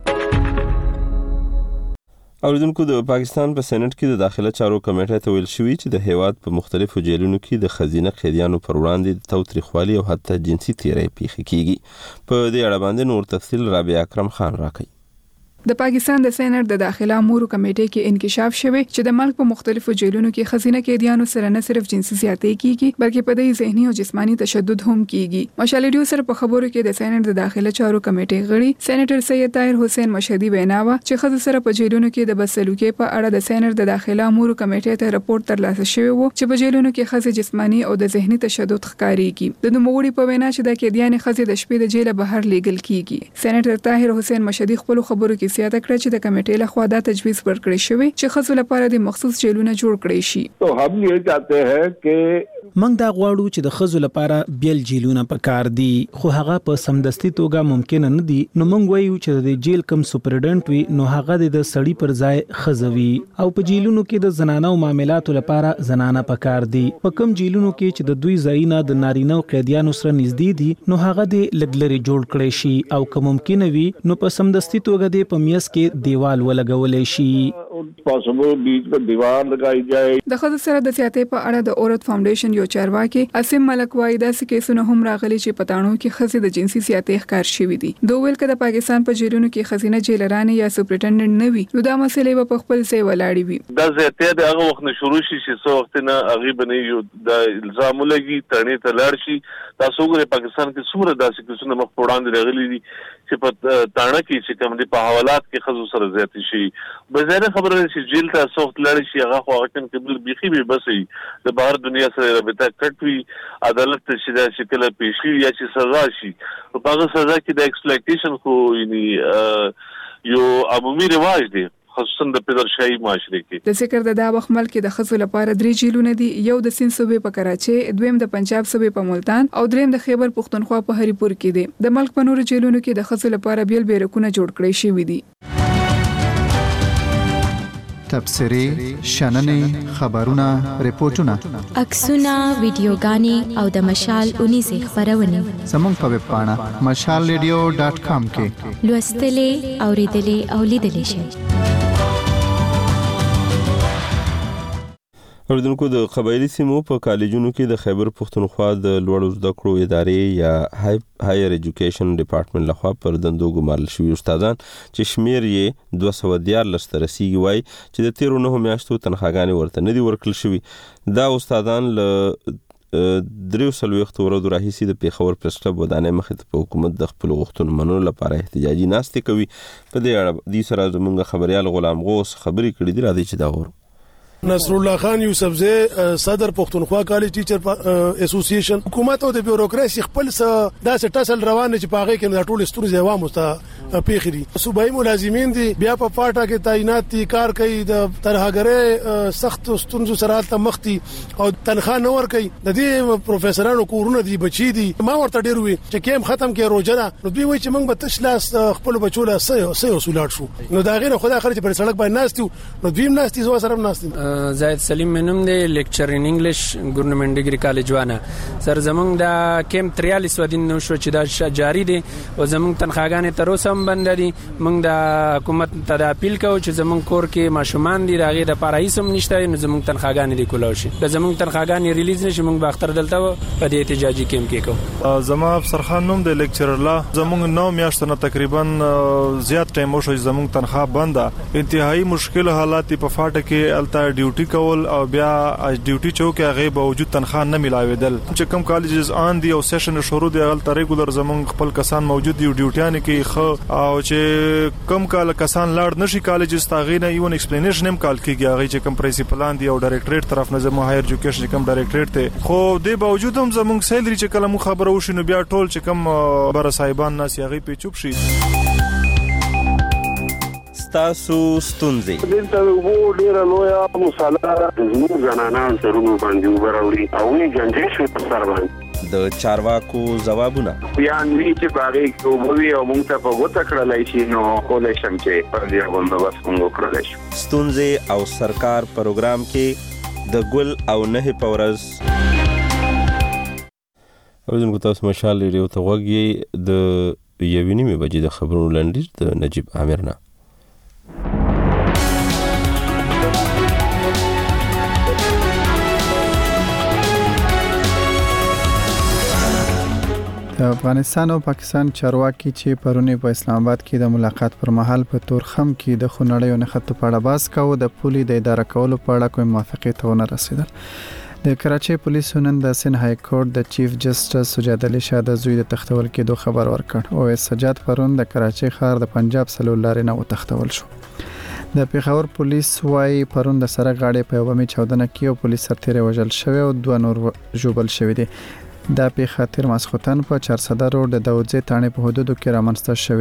اوریدونکو، د پاکستان په سېنات کې د داخله چارو کمیټې ته ویل شوی چې د هیواد په مختلفو جیلونو کې د خزینه قیدیانو پر وړاندې د تاوتریخوالي او حتی جنسي تیری پیښې کیږي. په دې اړه باندې نور تفصیل رابعه اکرم خان راکړي. د پاکستان د سېنات د داخله امور کمیټې کې انکشاف شوی چې د ملک په مختلفو جیلونو کې خزینه قیدیانو سره نه صرف جنسي زیاتې کیږي بلکې په دې ذهني او جسمانی تشدد هم کیږي. مشال ریډیو سره په خبرو کې د سېنات د داخله چارو کمیټې غړي سېنیټر سید طاهر حسین مشهدي ویناوه چې خزو سره په جیلونو کې د بدسلوکۍ په اړه د سېنات د داخله امور کمیټې ته راپور ترلاسه شوی و چې په جیلونو کې خزې جسمانی او د ذهني تشدد ښکاریږي. د نوموړي په وینا چې د قیدیان خزې د شپې د جیل بهر لیږل کیږي. سېنیټر طاهر حسین مشهدي خپل خبرو کې زیاته کړه چې د کمیټې لخوا دا تجویز ورکړی شوی چې خزو لپاره د مخصوص جیلونه جوړ کړي شي. تو هم یې چاہتے ہیں کہ موږ دا غواړو چې د خزو لپاره بیل جیلونه پکار دي، خو هغه په سمدستي توګه ممکن نه دي. نو موږ وایو چې د جیل کم سپرډنټ وي نو هغه د سړی پر ځای خزوي، او په جیلونو کې د زنانه او معاملاتو لپاره زنانه پکار دي. په کم جیلونو کې چې د دوی ځایونه د نارینه او قیدیانو سره نږدې دي نو هغه د لګلري جوړ کړي شي، او که ممکن وي نو په سمدستي توګه د پمیس کې دیوال ولګولې شي. پاسبل بیچ په دیوار لګای جائے. د خزو سره د سیاتې په اړه د اورت فاونډیشن یو چارواکي اسیم ملک وایي داسې کیسونه هم راغلي چې پټانو کې خزې د جنسي سیاتې ښکار شوې دي. دوی ویل چې د پاکستان په جیلونو کې خزینه جیلرانې یا سپرټنډنټ نه وي نو دا مسلې په خپل ځای ولاړې وي. دا زیاتې د هغه وخت نه شروع شي چې څو وخت نه هغه بنې یو د الزام لګي تړنې ته لاړ شي. تاسو ګورئ پاکستان کې څومره داسې کیسونه مخ وړاندې راغلي دي چې په تاڼه کې چې کوم دي په حوالات کې خزو سره زیاتې شي. بظاهر خبره ده چې جیل ته څو وخت لاړ شي هغه خو هغه کې بل بيخي به بس د بهر دنیا سره رابطه کټ وي، عدالت ته شي دا شکل پیشي یا چې سزا شي. په هغه سزا کې د ایکسپلویټیشن خو یو عمومي رواج دی خصوصا د پدرشاهي معاشره کې. د ذکر د دا وخت ملک د خزو لپاره 3 جیلونه دي، یو د سند صوبې په کراچۍ، دویم د پنجاب صوبې په ملتان او دریم د خیبر پختونخوا په هریپور کې دي. د ملک په نورو جیلونو کې د خزو لپاره بیل بیرکونه جوړ کړي شوی دي. تبصرې، شننې، خبرونه، ریپورتونه، عکسونه، ویډیوګانې او د مشال 19 خبرونه زموږ په ویب پاڼه mashalradio.com کې لوستلې، اوریدلې او لیدلې شئ. اوریدونکو، د قبایلی سیمو په کالجونو کې د خیبر پختونخوا د لوړو زده کړو ادارې یا هایر ایجوکیشن ډپارټمنټ لخوا پر دندو ګمارل شوي استادان چې شمیر یې 214 ته رسیږي وایي چې د تیرو 9 میاشتو تنخواګانې ورته نه دي ورکړل شوي. دا استادان له 3 ورځو راهیسې د پیښور پریس کلب ودانۍ مخې ته په حکومت د خپلو غوښتنو منلو لپاره احتجاجي ناستې کوي. په دې اړه دې سره زموږ خبريال غلام غوث خبرې کړې دي. راځي چې دا ورو. نصر الله خان یوسفزی صدر پښتونخوا کالج ټیچر اسوسییشن حکومت او د بیوروکراسي خپل داسې ټسل روان چې پاغه کې د ټول ستوري عوام مستا پیخري صوبایي ملازمین دي بیا په پاټا کې تعینات دي کار کوي د ترهګره سخت ستونزو سره ته مختي او تنخواه نه ور کوي. د دې پروفیسورانو کورونه دي بچي دي ما ورته ډیر وي چې کیم ختم کې روزنه نو دوی وایي چې موږ به تشلاس خپل بچو له سې اصولات شو نو دا غیر خدای خرج پر سړک باندې ناستو نو دوی ناستي زو سره ناستي. زاید سلیم منم دی لیکچر ان انګلیش ګورنمنت ډیګری کالج وانه سر زمونږ د کیم 43 ودین نو شو چې دا جاری دي او زمونږ تنخواګانې تر اوسه هم بند دي. موږ د حکومت ته د اپیل کوو چې زمونږ کور کې ماشومان دي راغې د پاره هیڅ هم نشته نو زمونږ تنخواګانې دي کولای شي د زمونږ تنخواګانې ریلیز نشي موږ به اختر دلته په دې احتجاجي کیم کې کوو. زما افسر خان نوم دی لیکچر الله زمونږ 9 میاشتو نه تقریبا زیات ټایم وشو زمونږ تنخواه بنده. انتهایی مشکل حالات په فاټه کې الته ډیوټي کول او بیا ډیوټي چوک هغه باوجود تنخواه نه ملاویدل. چې کوم کالجز آن دی او سیشن شروع دی غلط ریګولر زمونږ خپل کسان موجود دي ډیوټیان کې خو او چې کم کال کسان لاړ نشي کالج استاغې نه ایون ایکسپلینیشن هم کال کیږي هغه چې کم پرنسپلان دی او ډایریکټریټ طرف نه زمو هایر ایجوکیشن کم ډایریکټریټ ته خو د باوجود هم زموږ سیلري چې کله مو خبرو وشي نو بیا ټول چې کم بر صاحبان ناس یغي په چوپ شي تاسو ستونزې دلته وو ډیره لویه مصالحه زموږ زنانان سرونو باندې وبراوړي او یې جنجې شو په سر باندې د چارواکو ځوابونه یا نوی چې باغې کوبوي او موږ ته په وته کړلای شي نو کولای شم چې پر دې باندې بس موږ کړلای شو ستونزې او سرکار پروګرام کې د ګل او نه پورز اوردونکو تاسو مشال ریډیو ته وګورئ د یوې نیمې بجې د خبرونو لنډیز د نجیب عامر نه د افغانستان او پاکستان چارواکي چې پرونی په اسلام آباد کې د ملاقات پر مهال په تورخم کې د خونړیو نښتو په اړه بحث کاوه د پولي د اداره کولو په اړه کوم موافقت ونه رسیدل د کراچۍ پولیسو نن د سند های کورټ د چیف جسټس سجاد علي شاه د زوی د تختول کېدو خبر ورکړ او سجاد پرون د کراچۍ ښار د پنجاب سلول لارې نه وتښتول شو د پیښور پولیس وايي پرون د سره غاړې په وبمي چاودنه کې او پولیس سرتیری وژل شوی او دوه نور ژوبل شوی دي دا پیښه تیر ماسختن په 400 روډ د داوودزی تانې په حدودو کې رامنځته شوې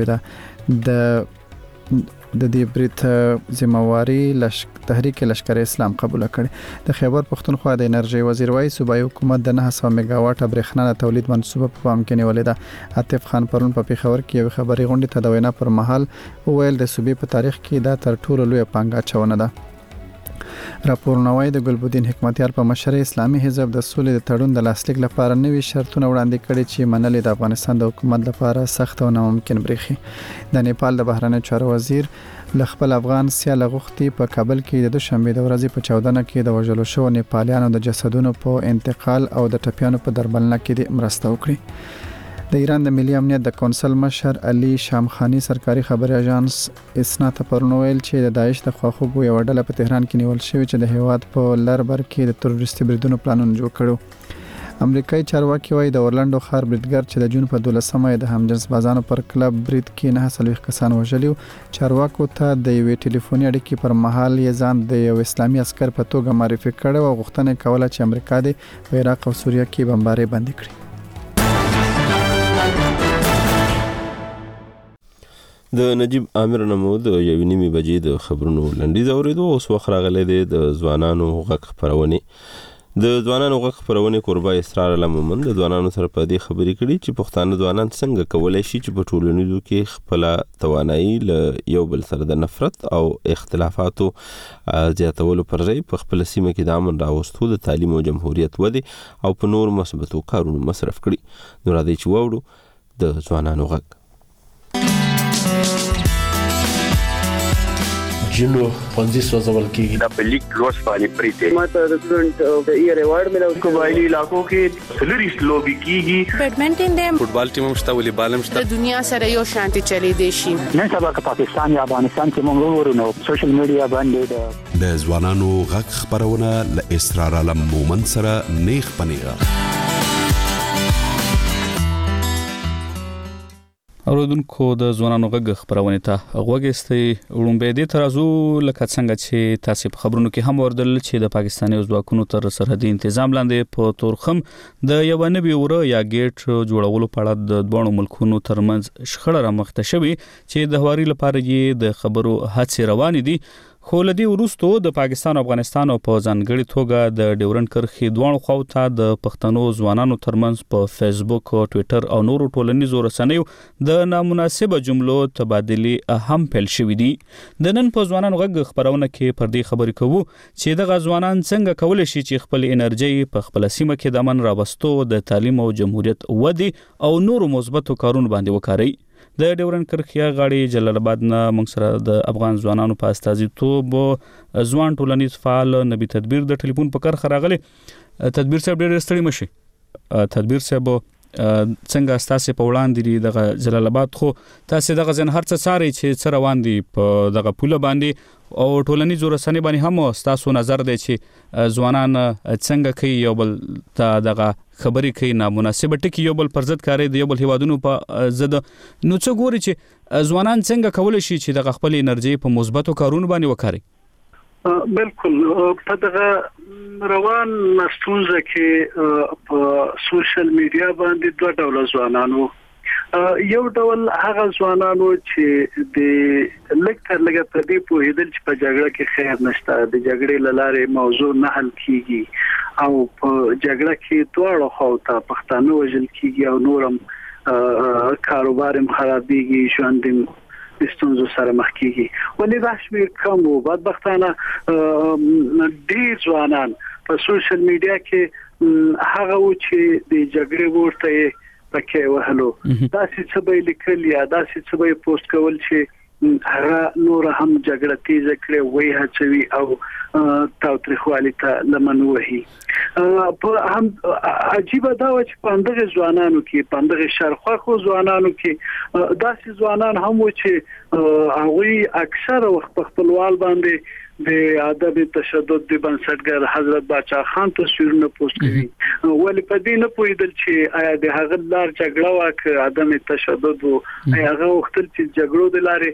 ده د دې بریټ ذمہواری تحریک لشکر اسلام قبول کړي د خیبر پختونخوا د انرژي وزیر وايي صوبایي حکومت د 900 میگا واټ برېښنا د تولید منصوبه په پام کې نیولې ده عاطف خان پرون په پیښور کې یو خبري غونډه ته د وینا پر مهال ویل د صوبې په تاریخ کې دا تر ټولو لوی پانګه چونه ده راپورنوي د ګلبدین حکمتیار په مشرۍ اسلامي حزب د سولې د تړون د لاسلیک لپاره نوي شرطونه وړاندې کړي چې منل د افغانستان د حکومت لپاره سخت او ناممکن بریخي د نیپال د بهرنی چارو وزیر لخپل افغان سیال غوښتي په کابل کې د دوشنبه د ورځې په 14 کې د وژلو شو نیپالیانو د جسدونو په انتقال او د ټپيانو په درملنه کې مرسته وکړي د ایران د ملي امنیت د کونسل مشر علي شامخانی سرکاري خبري اژانس اسنا ته پرنویل چې د داعش د خواخوږو یو ډله په تهران کې نیول شوی چې د هیواد په لربر کې د تروریستي بریدونو پلانونه جوړ کړو امریکایي چارواکي وايي د اورلانډو ښار بریدګر چې د جون په 12مه د همجنس بازانو پر کلب برید کې 9 کسان وژلي چارواکو ته د یوې ټلیفوني اړیکې پر مهال یې ځان د یو اسلامي عسكر په توګه معرفي کړ او غوښتنه کوله چې امریکا د عراق او سوریه کې بمباري بند کړي د نجیب عامر نمو د یوې نیمې بجې د خبرونو لنډیز اوریدو اوس وخت راغلی دی د ځوانانو غږ خپرونې د ځوانانو غږ خپرونې کوربه اسرار علمومن د ځوانانو سره په دې خبرې کړي چې پښتانه ځوانان څنګه کولای شي چې په ټولنیزو کې خپل توانایي له یو بل سره د نفرت او اختلافاتو زیاتولو پر ځای په خپل سیمه کې د امن راوستو د تعلیم او جمهوریت ودی او په نور مثبتو کارونو مصرف کړي نو راځي چې وورو د ځوانانو غږ جنو پنځه سوځول کېږي دا په لیک لوس باندې پریته ماته د سټوډنټ د ایئر ایوارډ ملو قبایلی علاقو کې سلریس لوبي کیږي بیډمنټن د فوټبال ټیم هم شته والیبال هم شته د دنیا سره یو شانتي چلی دی شي نن سبا که پاکستان یا افغانستان کې موږ ورونو سوشل میډیا باندې د ځوانانو غږ خبرونه ل اسرار علم مومن سره نیخ پنیغه اوردونکو د ځوانانو غږ خبرونه ته غوږستي وړومبه دي ترازو لکه څنګه چې تاسو په خبرونو کې هم وردل چې د پاکستاني ځواکونو تر سرحدي تنظیم لاندې په تورخم د یو نوي وره یا گیټ جوړولو په اړه د دوه ملکونو ترمنځ شخړه رامخته شوې چې د هواري لپاره یې د خبرو هڅې روان دي خو لدی ورستو د پاکستان او افغانستان او په ځانګړي توګه د ډیورنډ کرښې دوه خواو ته د پښتنو ځوانانو ترمنځ په فیسبوک او ټوئیټر او نورو ټولنیزو رسنیو د نامناسبه جملو تبادله هم پیل شوې دي د نن په ځوانانو غږ خبرونه کې پر دې خبرې کوو چې د ځوانان څنګه کولای شي چې خپل انرژي په خپل سیمه کې د امن راوستو د تعلیم او جمهوریت ودی او نورو مثبتو کارونو باندې وکړي د ډیورنډ کرښې غاړي جلال آباد نه موږ سره د افغان ځوانانو په استازیتوب ځوان ټولنیز فعال نبی تدبیر د ټلیفون په کرخه راغلي تدبیر صاحب ډېر ستړي مشي تدبیر صاحب څنګه ستاسو په وړاندې دی د جلال آباد خو تاسو دغه ځن هر څه ساري چې څه روان دي په دغه پوله باندې او ټولنیز رسنۍ باندې هم تاسو نظر دی چې ځوانان څنګه کوي یو بل ته دغه خبرې کوي نامناسب ټکی یو بل پر ضد کاری دی یو بل هیوادونو په ضد نو څه ګوري چې ځوانان څنګه کولای شي چې دغه خپل انرژي په مثبتو کارونو باندې وکړي بالکل په دغه روان مستونزه کې په سوشل میډیا باندې دوه ډول ځوانانو یو ډول هغه ځوانانو چې د لکه په دې په هیدل چې په جګړه کې خیر نشته د جګړې لاره موضوع نه حل کیږي او په جګړه کې دواړو خواته پښتانه وژل کیږي او نورم کاروبار هم خرابېږي ژوند ستونزو سره مخ کیږي ولې دا شمیر کم وو بدبختانه ډېر ځوانان په سوشل میډیا کې هغه و چې د جګړې ورته پکې وهلو دا څه به لیکل یا دا څه به پوسټ کول چې هغه نور هم جګړه تیز کړي وای هڅوي او تاوتریخوالي ته لمن وهي په هم عجیب دا و چې پاندغه ځوانانو کې پاندغه شرخواخو ځوانانو کې داسې ځوانان هم و چې هغه اکثر وخت په خپلوال باندې د ادب تشدد د بنسټګر حضرت باچا خان تصویرونه پوسټ کوي ولې په دې نه پوهیدل چې آیا د هغه لار جګړه واک ادم تشدد او هغه وخت چې جګړو د لارې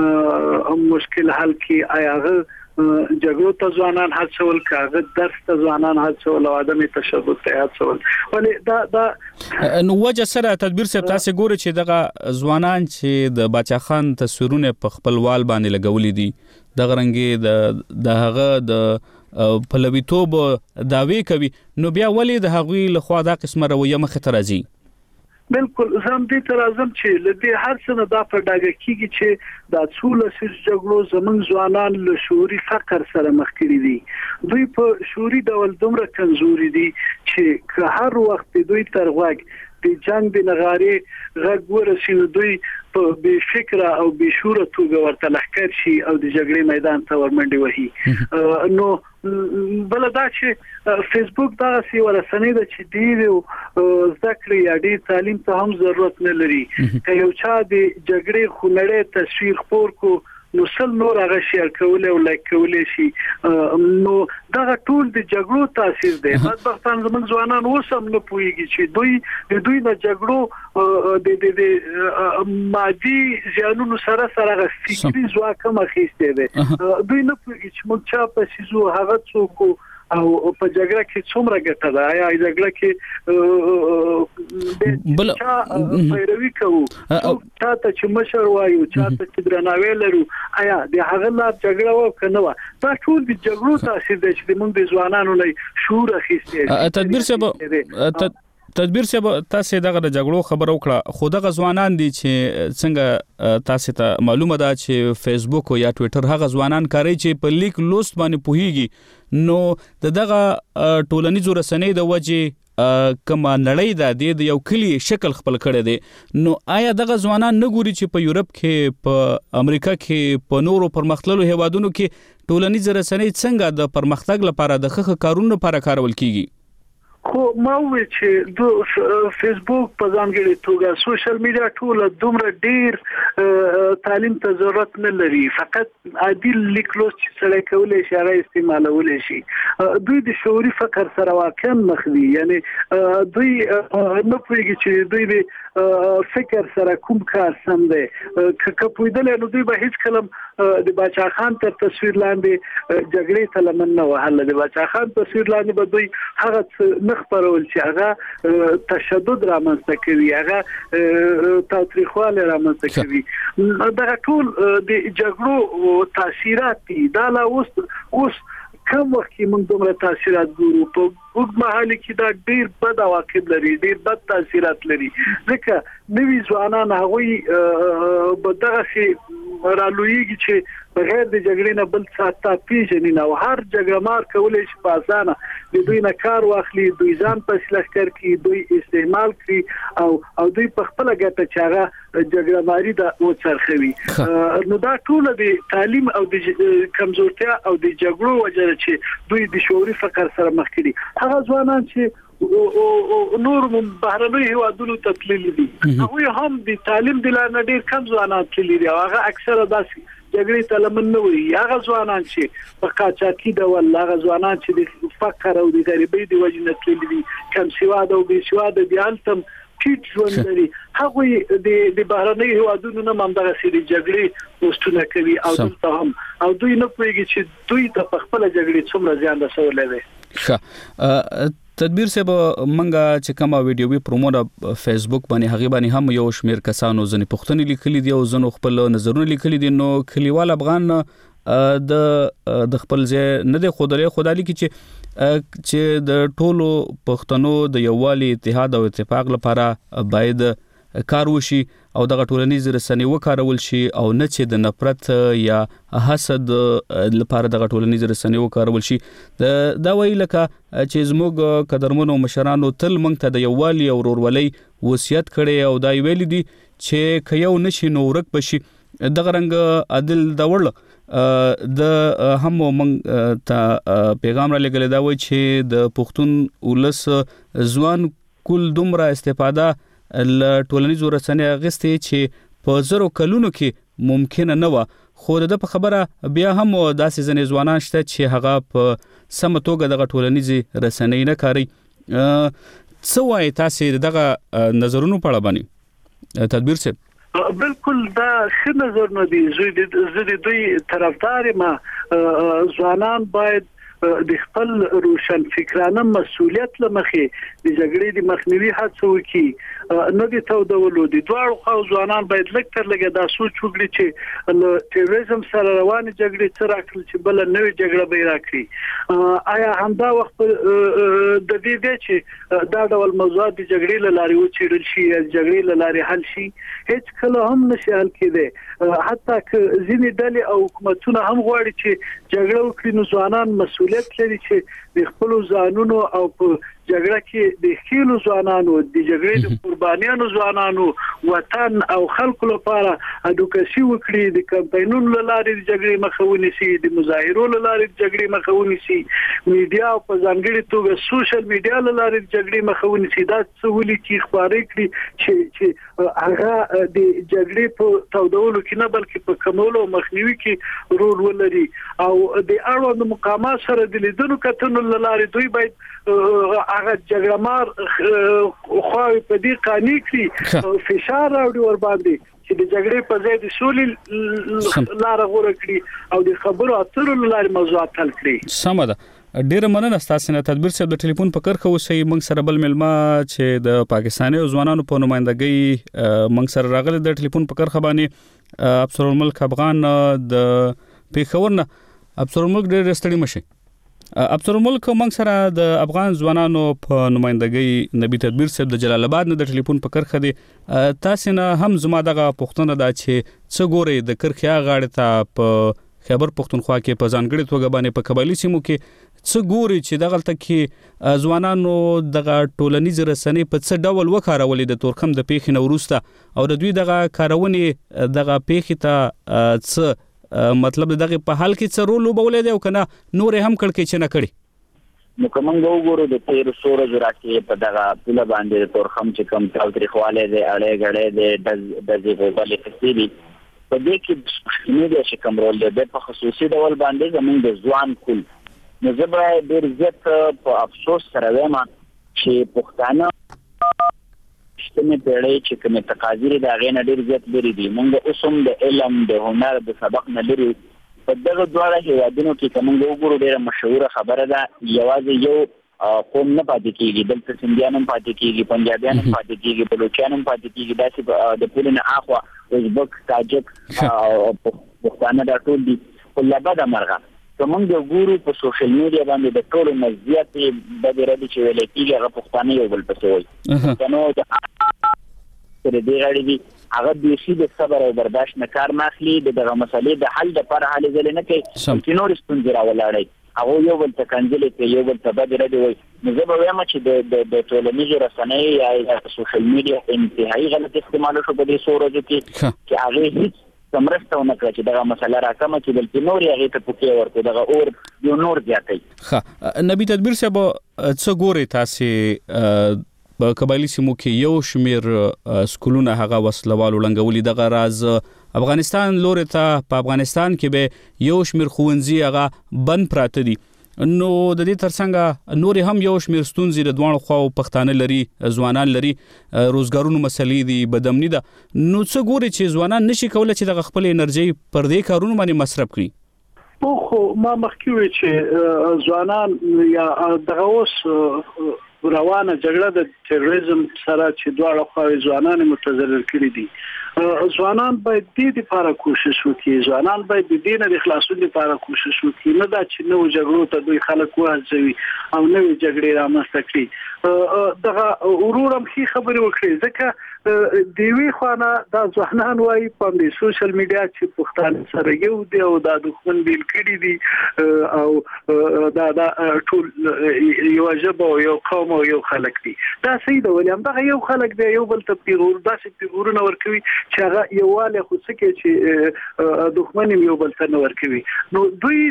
مشکل حل کی آیا هغه جګړو ته ځوانان هڅول کاغه درس ته ځوانان هڅول او ادم تشدد ته هڅول ولې دا نو وجه سره تدبیر سره تاسو ګوري چې دغه ځوانان چې د باچا خان تصویرونه په خپلوال باندې لګولې دي د غرنګي د هغه د پلویتوب داوی کوي نو بیا ولې د هغوی له خوا دا قسمه رویه مخ ته راځي بالکل زم دې تر اعظم چې لدې هر څه نه دا په ډاګه کیږي چې دا څول سر جګړو زمنګ ځوانان له شعوري فقر سره مخ کړي دي دوی په شعوري ډول دومره کمزوري دي چې هر وخت دوی تر غوږ د جنگ د نغاري غږ ورسینو دوی په بے فکر او بے شعور توګه ورته لخر شي او د جګړې میدان ته ورمنډي وهي نو بلدا چې فیسبوک دا سی ورسنۍ د چې دی ذکر یا دی تعلیم ته هم ضرورت نه لري که یو چا د جګړې خونړې تصویر خپور کو نو سل نور هغه شیر کولای او لایک کولای شي نو دا ټول د جګړو تاثیر دی بدبختان زموږ ځوانان اوسم نه پوهیږي چې دوی د جګړو د مادي ځانونو سره فکری ځواک هم اخیسته دي دوی نه پوهیږي چې موږ چا په سيزو هغه څوک او په جګړه کې څومره ګټه ده یا جګړه کې بل پیروي کوو چاته چې مشر وایو چاته چې درناوی لرو آیا د هغه لا جګړه وکنه دا ټول د جګړو تاثیر دی چې موږ د ځوانانو لای شعور اخیسته تدبیر سبا تاسو دغه د جګړو خبر وکړه خو دغه ځوانان دي چې څنګه تاسو ته معلومه ده چې فیسبوک او یا ټوئیټر هغه ځوانان کوي چې په لیک لوست باندې پوهیږي نو دغه ټولنیز رسنۍ د وجه کما نړۍ د یو کلی شکل خپل کړی دی نو آیا دغه ځوانان نه ګوري چې په یورپ کې په امریکا کې په نورو پرمختللو هیوادونو کې ټولنیز رسنۍ څنګه د پرمختګ لپاره د ښه کارونو لپاره کارول کیږي خو ما وی چې د فیسبوک په ځانګړي توګه سوشل میډیا ټول دومره ډیر تعلیم ته ضرورت نه لري فقط عادي لیکلوس چې سره کولای شي هغه استعمالولای شي دوی د شعوري فقر سره واقعا مخ دي یعنی دوی نه پوهیږي چې دوی به فکر سره کوم کار سم دی که پویدل نو دوی به هیڅ کلم د باچا خان تر تصویر لاندې جګړې ته لمن نه وهله د باچا خان تصویر لاندې به دوی هغه خبرول چې هغه تشدد رامنځته کوي هغه تاوتریخواله رامنځته کوي دا ټول د جګړو تاثیرات دي دا لا اوس کوم وخت موږ دومره تاثیرات ګورو په وګ محل کې دا ډیر بد عواقب لري ډیر بد تاثیرات لري ځکه نوی ځوانان هغوی په دغه سي رالویږي چې بغیر د جګړې نه بل څه پیژني نه هر جګړه مار کولای شي په اسانه د دوی نه کار واخلي دوی ځان په سلخکر کې دوی استعمال کوي او دوی په خپل ګټه چې هغه جګړه ماری دا وڅرخوي نو دا ټول د تعلیم او د کمزورتیا او د جګړو وجه چې دوی د شعوري فقر سره مخ کړي هغه ځوانان چې او نور بهرنۍ هیوادونو ته تللي دي هغه هم د تعلیم د لارې ډېر کم ځوانان تللي دي هغه اکثره داسې جګړې ته لمن نه وي هغه ځوانان چې په قاچاقي ډول هغه ځوانان چې د فقر او د غریبۍ د وجې نه تللي دي کم سواده او بې سواده دي هلته ټیټ ژوند لري هغه د بهرنۍ هیوادونو نه هم دغه سری جګړې پوسټونه کوي او دلته هم او دوی نه پوهیږي چې دوی ته په خپل جګړې څومره زیان رسولی دی. تدبیر صاحب منګه چې کومه ویډیو وی پروموټ فیسبوک باندې هغه باندې هم یو شمیر کسانو ځنې پښتني لیکلي دي او ځنو خپل نظرونه لیکلي دي نو کلیوال افغان د خپل ځای نه دی خدالي کی چې د ټولو پښتنو د یووالي اتحاد او اتفاق لپاره باید کار وشي او دغه ټولنیز رسنۍ وکارول شي او نه چې د نفرت یا حسد لپاره دغه ټولنیز رسنۍ وکارول شي دا وایي لکه چې زموږ قدرمنو مشرانو تل موږ ته د یووالي او ورورولۍ وصیت کړي او دا ویل دي چې که یو نشي نو ورک بشي دغه رنګ عادل داوړ د هم موږ ته پیغام را لګل دا وایي چې د پښتون ولس ځوان کول دومره استفاده ل ټولنیزو رسنۍ غستې چې په زرو کلونو کې ممکن نه و خو د په خبره بیا هم داسې ځنې ځوانان شته چې هغه په سم توګه دغه ټولنیزي رسنۍ نه کاري څه وایي تاسو دغه نظرونو په اړه باندې تدبیر صاحب بالکل دا ښه نظر نه دی زه د دوی طرفدار ما ځوانان باید د خپل روشن فکرانه مسؤلیت لمخې د جګړې د مخنیوي هڅه وکړي نه دي تودولو دي دواړو خو ځوانان باید لکتر لګي دا سوچ وکړي چې له تیروریزم سره روانه جګړې سره کړل چې بل نوې جګړه به راکړي آیا همدا وخت د دې چې دا ډول موضوعات د جګړې لارې وچیرل شي جګړې لارې حل شي هیڅ کله هم نشي حل کېده حتی که ځینې ډلې او حکومتونه هم غواړي چې جګړه وکړي نو ځوانان مسؤلیت لري چې د خپل ځانونو او په جګړه کې د خېلو ځوانانو د جګړې د قربانیانو ځوانانو وطن او خلکو لپاره ادوکاسي وکړي د کمپاینونو لارې د جګړې مخه ونیسي د مظاهرو لارې د جګړې مخه ونیسي میډیا او په ځانګړي توګه سوشل میډیا لارې د جګړې مخه ونیسي دا څه ولي چې خبرې کړي چې هغه د جګړې په تودولو کې نه بلکې په کمولو او مخنیوي کې رول ولري او د اړوند مقامات سره د لیدلو کتنو لارې دوی باید هغه جګړمار خو په دې قانې کې فشار راوړي ور باندې چې د جګړې په ځای د سولې لار غوړه کړي او د خبرو اترو لارې موضوعات حل کړي. سمه ده ډیره مننه تاسو نه تدبیر صاحب د ټلیفون په کرخه اوسئ موږ سره بل ملما چې د پاکستاني ځوانانو په نمائندګۍ موږ سره راغلي د ټلیفون په کرخه باندې افسر الملک افغان د پیښور نه افسر الملک ډیر ستړي مشي افسر الملک موږ سره د افغان ځوانانو په نمائندګۍ نبی تدبیر صاحب د جلال آباد نه د ټلیفون په کرخه دي تاسو نه هم زما دغه پښتنه دا چې څه ګوري د کرخیا غاړه ته په خیبر پښتونخوا کې په ځانګړي توګه باندې په قبایلی سیمو کې څه ګوري چې دغه تکي ځوانانو دغه ټولنیز رسنۍ په څه ډول وکارولې د تورخم د پیښې نوروسته او د دوی دغه کارونې دغه پیښې ته څه مطلب دغه په حال کې څه رول وبولې دی او کنه نور هم کړکې چې نه کړي نو کوم وګورو د تیر سورج راکې په دغه پله باندې تورخم چې کم تاریخواله دی اړې غړې دی د دې په لکسيري په دې کې میډیا چې کوم رول دی په خصوصي ډول باندې زموږ د ځوان کول نو زبر ډېر زیات په افسوس سره وایم چې پښتانه شتمه پیړۍ چې کوم تقاضې د غین ډېر زیات لري دي موږ اوسم د علم د هنر د سبق نه لري په دغه ډول هیوادونو کې کوم وګورو ډېر مشهور خبره ده یوازې یو قوم نه پاتې کیږي دلته سندیان هم پاتې کیږي پنجابیان هم پاتې کیږي بلوچستان هم پاتې کیږي داسې د پولن اخوا ازبک تاجک پښتانه دا ټول دي ولبا د مرغه کوم د ګورو په سوشل میډیا باندې د ټولو مزيات د ردی چې ویل کېږي هغه پښتانه یو بل پسې وایي نو د تر دې غړي دي هغه د شي د صبر او برداشت نه کار ماخلي دغه مسلې د حل لپاره حل ځل نه کوي چې نور ستونزې راولړي هغه یو بل تکنځلې په یو بل تبد ردی وایي نو زه به وایم چې د ټولنیزو رسنۍ یا سوشل میډیا انتهایی غلط استعمال شو په دې سورج کې هغه هیڅ سمرسته ونکړه چې دغه مسله راکمه چې بلکې نور هغه ته پوکې ورکړي دغه اور یو نور زیاتې. ښه نبی تدبیر صاحب څه ګوري تاسو په قبایلی سیمو کې یو شمیر سکولونه هغه وسلوالو لنګولي دغه راز افغانستان لوري ته په افغانستان کې به یو شمیر خوونځي هغه بند پراته دي نو د دې ترڅنګ نور هم یو شمیر ستونزې د دوه خواو پښتانه لري ځوانان لري روزګارونو مسلې دي بدامني ده نو څه ګوري چې ځوانان نشي کولای چې د خپل انرژي پر دې کارونو باندې مصرف کړي؟ خو ما مخکې چې ځوانان یا دغه اوس روانه جګړه د تروریزم سره چې دواړه خواوې ځوانان متضرر کړي دي ځوانان باید دې لپاره کوشش وکړي ځوانان باید د دې نه د خلاصون لپاره کوشش وکړي نه دا چې نو جګړو ته دوی خلک وهڅوي او نوې جګړې رامنځته کړي دغه ورورم خې خبرې وکړي ځکه دیوی خانه دا ځوانان وایي په دې سوشل میډیا چې پښتانه سره یو دی او دا دښمن بیل کړي دي او دا ټول یو ژبه او یو قوم او یو خلک دي دا صحیح ده ولې هم دا یو خلک دی یو بل ته پیغور داسې پیغورونه ورکوي چې هغه یواله خو څه کې چې دښمن یو بل ته نه ورکوي نو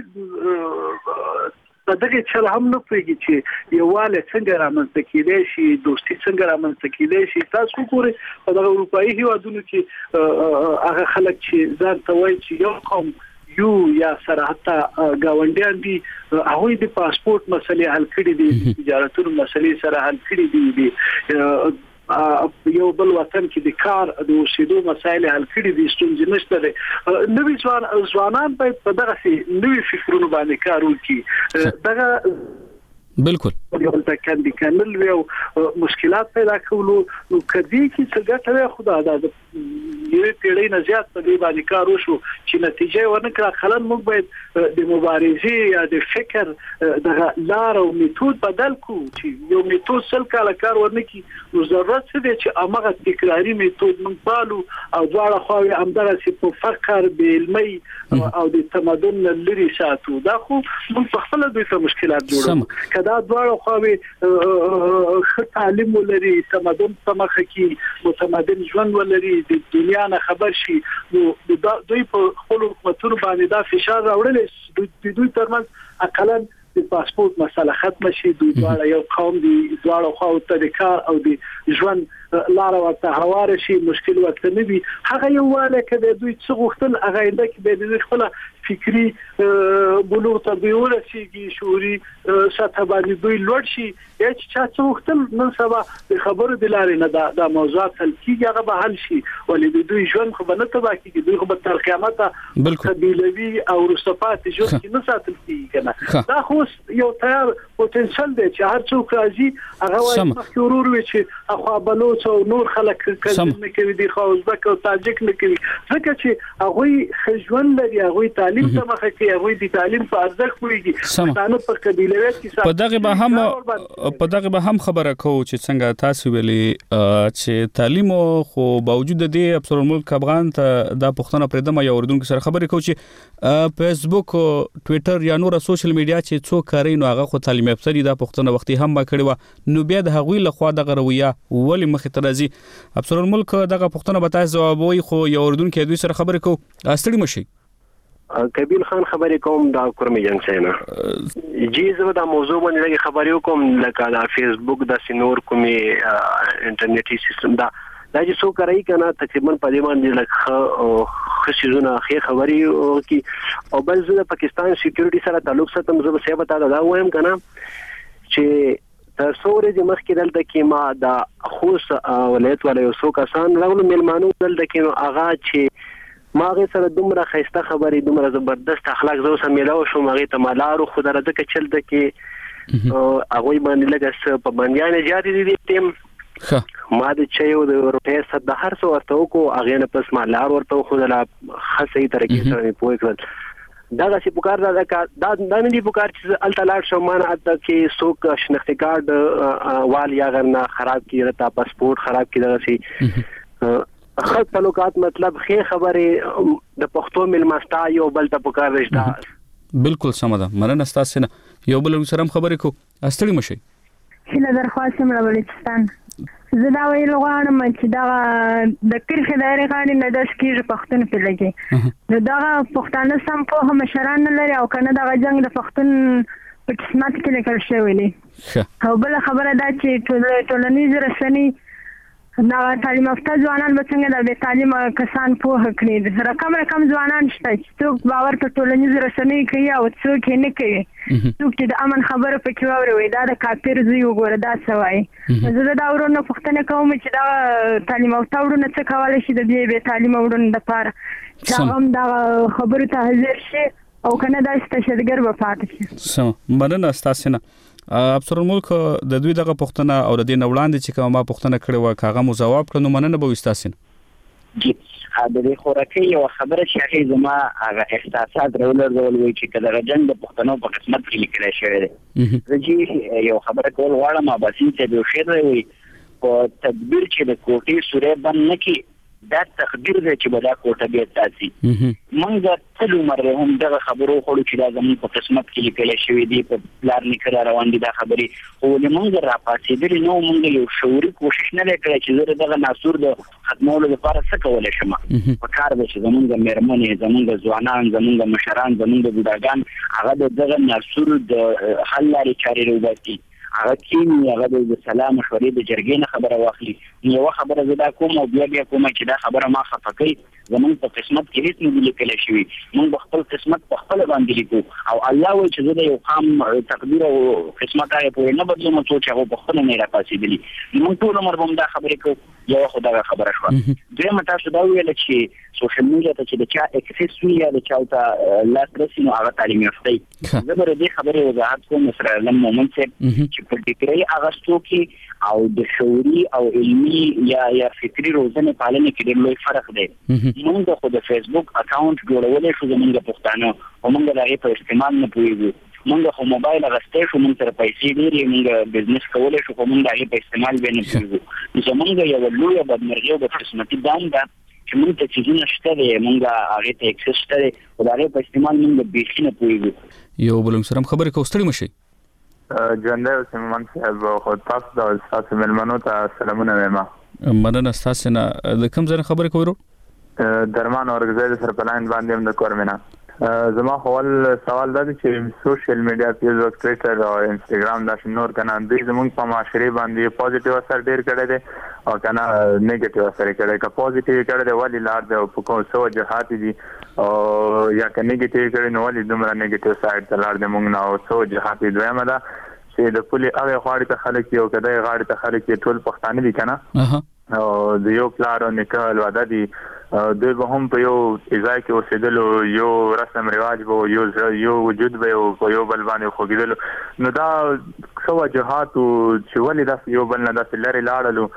دوی په دغه چل هم نه پوهیږي چې یواله څنګه رامنځته کېدای شي دوستي څنګه رامنځته کېدای شي تاسو ګورئ په دغه اروپایي هیوادونو کې هغه خلک چې ځان ته وایي چې یو قوم یو یا سره حتی گاونډیان دي هغوی د پاسپورت مسلې حل کړي دي تجارتونو مسلې سره حل کړي دي یو بل وطن کې د کار د اوسېدو مسایل حل کړي دي ستونزې نشته نوې ځوانان باید په دغه نوې فکرونو باندې کار وکړي دغه بالکل یو ته کاندي کانل یو مشکلات پیدا کولو نو کدي چې څنګه ته خدا دا یو پیړۍ نه زیات په دې باندې کار وشو چې نتیجه ونه کړه خلک موږ باید د مبارزې یا د فکر دغه لار او میتود بدل کو چې یو میتود سل کاله کار ورنکي نو ضرورت څه دی چې هغه تکراری میتود موږ بالو او دواړه خواوې همدغه چې په فقر به علمي او د تمدن لري ساتو دا خو موږ په خپل دوی ته مشکلات جوړو کدا دواړه خواوې ښه تعلیم ولري تمدن په مخ کې متمدن ژوند ولري د دنیا نه خبر شي نو دوی په خپل حکومتونو باندې دا فشار راوړل دوی ترمنځ اقلا د پاسپورت مسله ختم شي دوی دواړه یو قوم دي دواړه خواو ته د کار او د ژوند لار ورته هواره شي مشکل ورته نه وي هغه یو واله کده دوی څه غوښتل هغه انده کې به د خپل فکری بلوغ ته دوی ورسیږي شعوري سطح باندې دوی لوړ شي هیڅ چا څه غوښتل نن سبا د خبرو د لارې نه دا موضوعات حل کیږي هغه به حل شي ولې دوی ژوند خو نه تبا کیږي دوی خو به تر قیامت قبیلوي او رسوپات ژوند کې نه ساتل کیږي کنه دا خو یو تیار پوتنشل دی چې هر څوک راځي هغه وایي مخکې ورور وي چې اخوا بلوچ او نور خلک کله کوي دي خو ازبک او تاجک نه کوي ځکه چې هغه خجون لري هغه تعلیم ته مخه کوي هغه د تعلیم په ارزښت پوهیږي ستانه پر قبیلویت کې په دغه به هم خبره کوو چې څنګه تاسو ویلي چې تعلیم خو باوجود د دې افسر الملک افغان ته د پښتنه پردمه یا اردن کې سره خبرې کوي چې فیسبوک ټوئیټر یا نور سوشل میډیا چې څو کاري نو هغه خو تعلیم یافته دي د پښتنه وختي هم ما کړی و نو بیا د هغوی لخوا دغه رویه ولی مخ ترازی افسر الملک دغه پښتنه به تاسو جوابوي خو یو اردن کې دوی سره خبرې کوو استړي مشي کبیل خان خبرې کوم دا کورمي جنگ سینا جی زه دا موضوع باندې خبرې کوم لکه دا فیسبوک د سينور کومي انټرنیټي سیستم دا چې څو کوي کنه تقریبا په دې باندې لکه خصيزونه خې خبرې کی او بل زه د پاکستان سکیورټي سره تعلق ساتم زه به سبا ته دا وایم کنه چې تر څوره د مخکې دلته کې ما د خوست ولایت ولا یو څو کسان راغلو ملمانو دلته کې هغه چې ماغه سره دومره خسته خبرې دومره زبردست اخلاق زو سمېلاو شو ماغه ته مالارو خو درته کې چل د کې هغه باندې لګس په باندې جاتې دي تیم ما د چيو د روپې صد د هر څو ورته کو هغه نه پس مالار ورته خو د خاصې طریقې سره پوي کړل دا چې پکار دا نه دی پکار چې التلاټ شو مان اته کې سوک شناختی کارت وال یا غرنا خراب کی رتا پاسپورت خراب کی دغه سي خط تعلقات مطلب خې خبره د پښتو ملمستا یو بل ته پکار رښتا بالکل سمه ده مننه تاسو نه یو بل سره خبرې کو استړي مشي هله درخواست مړ بلوچستان زه دا ویل غواړم چې دا د کرخې دایرې غاړې نه داس کېږي پښتون په لګي دغه پښتانه سم په مشران نه لري او کنه دغه جنگ د پښتون په قسمت کې لیکل شوی دی او بل خبره دا چې ټولنیز رسنۍ دا تعلیم یافته ځوانان به څنګه د بې تعلیمه کسان پوهه کړي رقم ځوانان شته چې څوک باور په ټولنیز رسنۍ کوي او څوک یې نه کوي څوک چې د امن خبره پکې واوري دا د کافر زوی وګوره دا څه وایي زه دا ورونه پوښتنه کوم چې دا تعلیم یافته ورونه څه کولی شي د بې تعلیمه ورونو دپاره چې هغه هم دا خبرو ته حاضر شي او که نه داسې تشددګر به پاتې شي سمه مننه ستاسې نه افسر الملک د دوی دغه پوښتنه او د دې نه وړاندې چې کومه پوښتنه کړې وه که هغه مو ځواب کړه نو مننه به وي ستاسې نه جی د دې خوراکۍ یوه خبره چې هغې زما هغه احساسات راولړزول وایي چې که دغه جنګ د پښتنو په قسمت کې لیکلی شوی دی زه جی یو خبره کول غواړم اباسین صاحب یو شعر دی وایي په تدبیر چې د کوټې سوری بند نه کړي دا تقدیر دی چې به دا کوټه بیا تاسي موږ تل عمر هم دغه خبرو خوړو چې دا زموږ په قسمت کې لیکلی شوي دي په پلار نیکه را روان دي دا خبرې خو ولې موږ راپاڅېدلي نه وو موږ یو شعوري کوشش نه دی کړی چې زه د دغه ناسور د ختمولو لپاره څه کولی شم په کار دی چې زموږ مېرمنې زموږ ځوانان زموږ مشران زموږ بوډاګان هغه د دغه ناسور د حل لارې چارې راوباسي هغه کینی هغه د سلام مشورې د جرګې نه خبره واخلي یوه خبره زه دا کوم او بیا کوم چې دا خبره ما خفه کوي زمونږ په قسمت کې هیڅ نه دي لیکلی شوي موږ به خپل قسمت په خپله باندې لیکو او الله وایي چې زه د یو خام تقدیر او قسمت هغې پورې نه بدلوم څو چې هغه په خپله نه یې راپاڅېدلي موږ ټول عمر به هم دا خبرې کوو یوه خو دغه خبره شوه دویمه تاسو دا وویله چې سوشل میډیا ته چې د چا اکسس وي یا د چا ورته لاس رسي نو هغه تعلیم یافته وي زه به د دې خبرې وضاحت کوم نصرالعلم مومن صاحب چې په ډګري اغستو کې او د شعوري او علمي یا فکري روزنې پالنې کې ډېر لوی فرق دی موږ خو د فیسبوک اکاونټ جوړولی شو زموږ پښتانه خو موږ د هغې په استعمال نه پوهېږو موږ خو موبایل اغستی شو موږ سره پیسې ډېرې موږ بزنس کولی شو خو موږ د هغې په استعمال بیا نه پوهېږو نو زموږ یوه لویه بدمرغي او بدقسمتي دا هم ده چې موږ ته څیزونه شته دی موږ هغې ته اکسس شته دی خو د هغې په استعمال موږ بیخي نه پوهېږو یو بل سره هم خبرې کوو ستړي مه شئ ژوندی اوسئ مومن صاحب خو تاسو ته ستاسو مېلمنو ته سلامونه وایم مننه ستاسې نه د کوم ځای نه خبرې کوئ ورور درمان اورګزی د سره په لاین باندې هم د کورمینا زما خو سوال دا دی چې سوشل میډیا فیسبوک ټویټر او انسټاګرام داسې نور که نه دوی زموږ په معاشرې باندې پازیټیو اثر ډېر کړی دی او که نه نیګیټیو اثر یې کړی که پازیټیو یې کړی دی ولې لار دی او په کوم څه وجهات دي او یا که نیګیټیو یې کړی نو ولې دومره نیګیټیو سایډ ته لاړ دی موږ نه او څه وجهات یې دویمه ده چې د پولې هغې غاړې ته خلک یې او که دغې غاړې ته خلک یې ټول پښتانه دي که نه او د یو پلار او نیکه الواده دي دوی به هم په یو ځای کې اوسېدلو یو رسم رواج به یو وجود به په یو بل باندې خوږېدلو نو دا څه وجهات چې ولې داسې یو بل نه داسې لرې لاړلو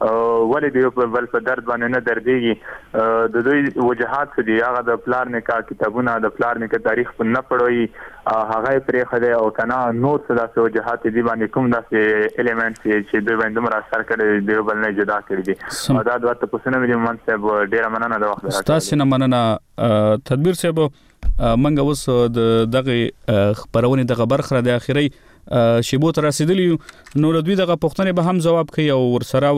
ولې د یو بل په درد باندې نه دردېږي د دوی وجهات څه دي هغه د پلار نیکه کتابونه د پلار نیکه تاریخ په نه پړوي هغه یې پرېښی دی او که نه نور څه داسې وجهات دي باندې کوم داسې الیمنټ چې دوی باندې دومره اثر کړی د یو بل نه جدا کړي دي او دا دوه تپوسونه مې دي مومن صاحب ډېره مننه د وخت ستاسې نه مننه تدبیر صاحب موږ اوس د دغې خپرونې دغه برخه د اخري شیبو ته رسیدلی نو له دوی دغه پوښتنې به هم ځواب کوي او ورسره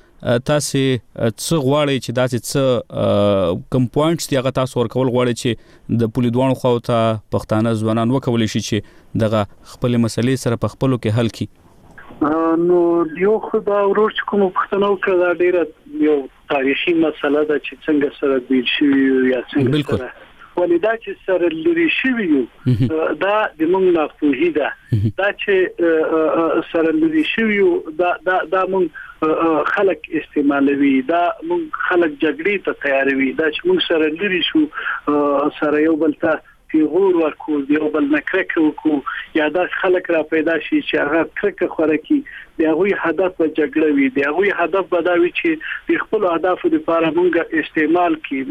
تاسې څه غواړئ چې داسې څه کم پوینټس دي هغه تاسو ورکول غواړئ چې د پولې دواړو خواو ته پښتانه ځوانان وکولی شي چې دغه خپلې مسلې سره په خپلو کې حل کړي نو یو خو دا ورور چې کوم پښتنو کې دا ډېره یو تاریخي مسله ده چې څنګه سره بیل شوي یا څنګه سره ولې دا چې سره لري شوي یو دا د موږ ناپوهي ده دا چې سره لري شوي یو دا موږ خلک استعمالوي دا موږ خلک جګړې ته تیاروي دا چې موږ سره لري شو سره یو بل ته پیغور ورکو یو بل نه کرکه وکړو یا داس خلک را پیدا شي چې هغه کرکه خوره کړي د هغوی هدف به جګړه وي د هغوی هدف به دا وي چې د خپلو اهدافو لپاره موږ استعمال کړي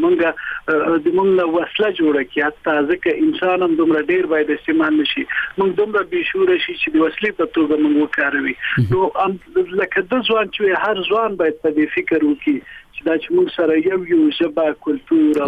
موږ وسله جوړه کړي حتی ځکه انسان هم دومره ډېر باید استعمال نشي موږ دومره بېشعوره شي چې د وسلې په توګه موږ وکاروي نو لکه د ځوان چې هر ځوان باید په دې فکر وکړي چې دا چې موږ سره یو ژبه کلتور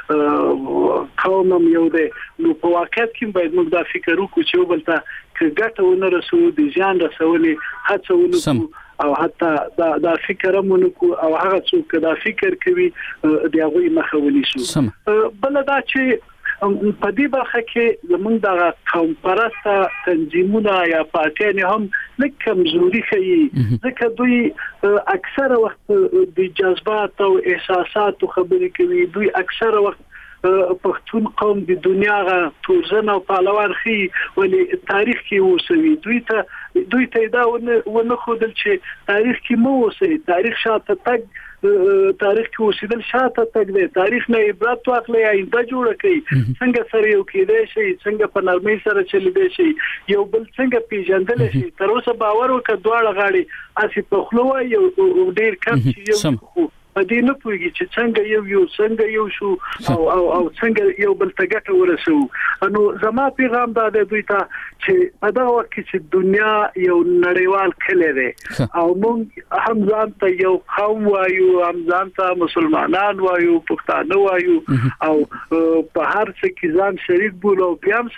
او قوم هم یو دی نو په واقعیت کې باید موږ دا فکر وکړو چې یو بل ته که ګټه ونه رسوو د زیان رسولې هڅه ونه کړو او حتی دا فکر مونږ او هغه څوک دا فکر کوي د هغه مخاولي شو بل دا چې په دې برخه کې زمونږ د قوم پرسته تنظیمونه یا پارټیان هم لږ کمزوري ښیي ځکه دوی اکثره وخت د جذبات او احساساتو خبرې کوي دوی اکثره وخت پښتون قوم د دنیا غا تورزن او پهلوان خي ولې تاریخ کې وسوي دوی ته دا ونه خودل چې تاریخ کې مو وسوي تاریخ شاته تک تاریخ کې وسیدل شاته تک دی تاریخ نه عبرت واخلي آینده جوړ کړي څنګه سره یو کېدای شي څنګه په نرمۍ سره چلیدای شي یو بل څنګه پیژندل شي تر اوسه باور وکړ دواړه غاړي اسی په خلوه یو ډیر کم چې یو دې نه پوهیږي چې څنګه یو شو او څنګه یو بل ته ګټه ورسو نو زما پیغام دا دی دوی ته چې په دا وخت کې چې دنیا یو نړیوال کلی دی او موږ هم ځان ته یو قوم وایو هم ځان ته مسلمانان وایو پښتانه وایو او په هر څه کې ځان شریک بولو بیا هم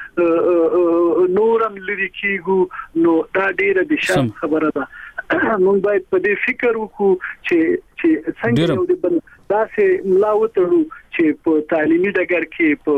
سره نورم لري کیږو نو دا ډیره د شرم خبره ده موږ باید په دې فکر وکړو چې څنګه یو د بل داسې ملاوتړو چې په تعلیمي ډګر کې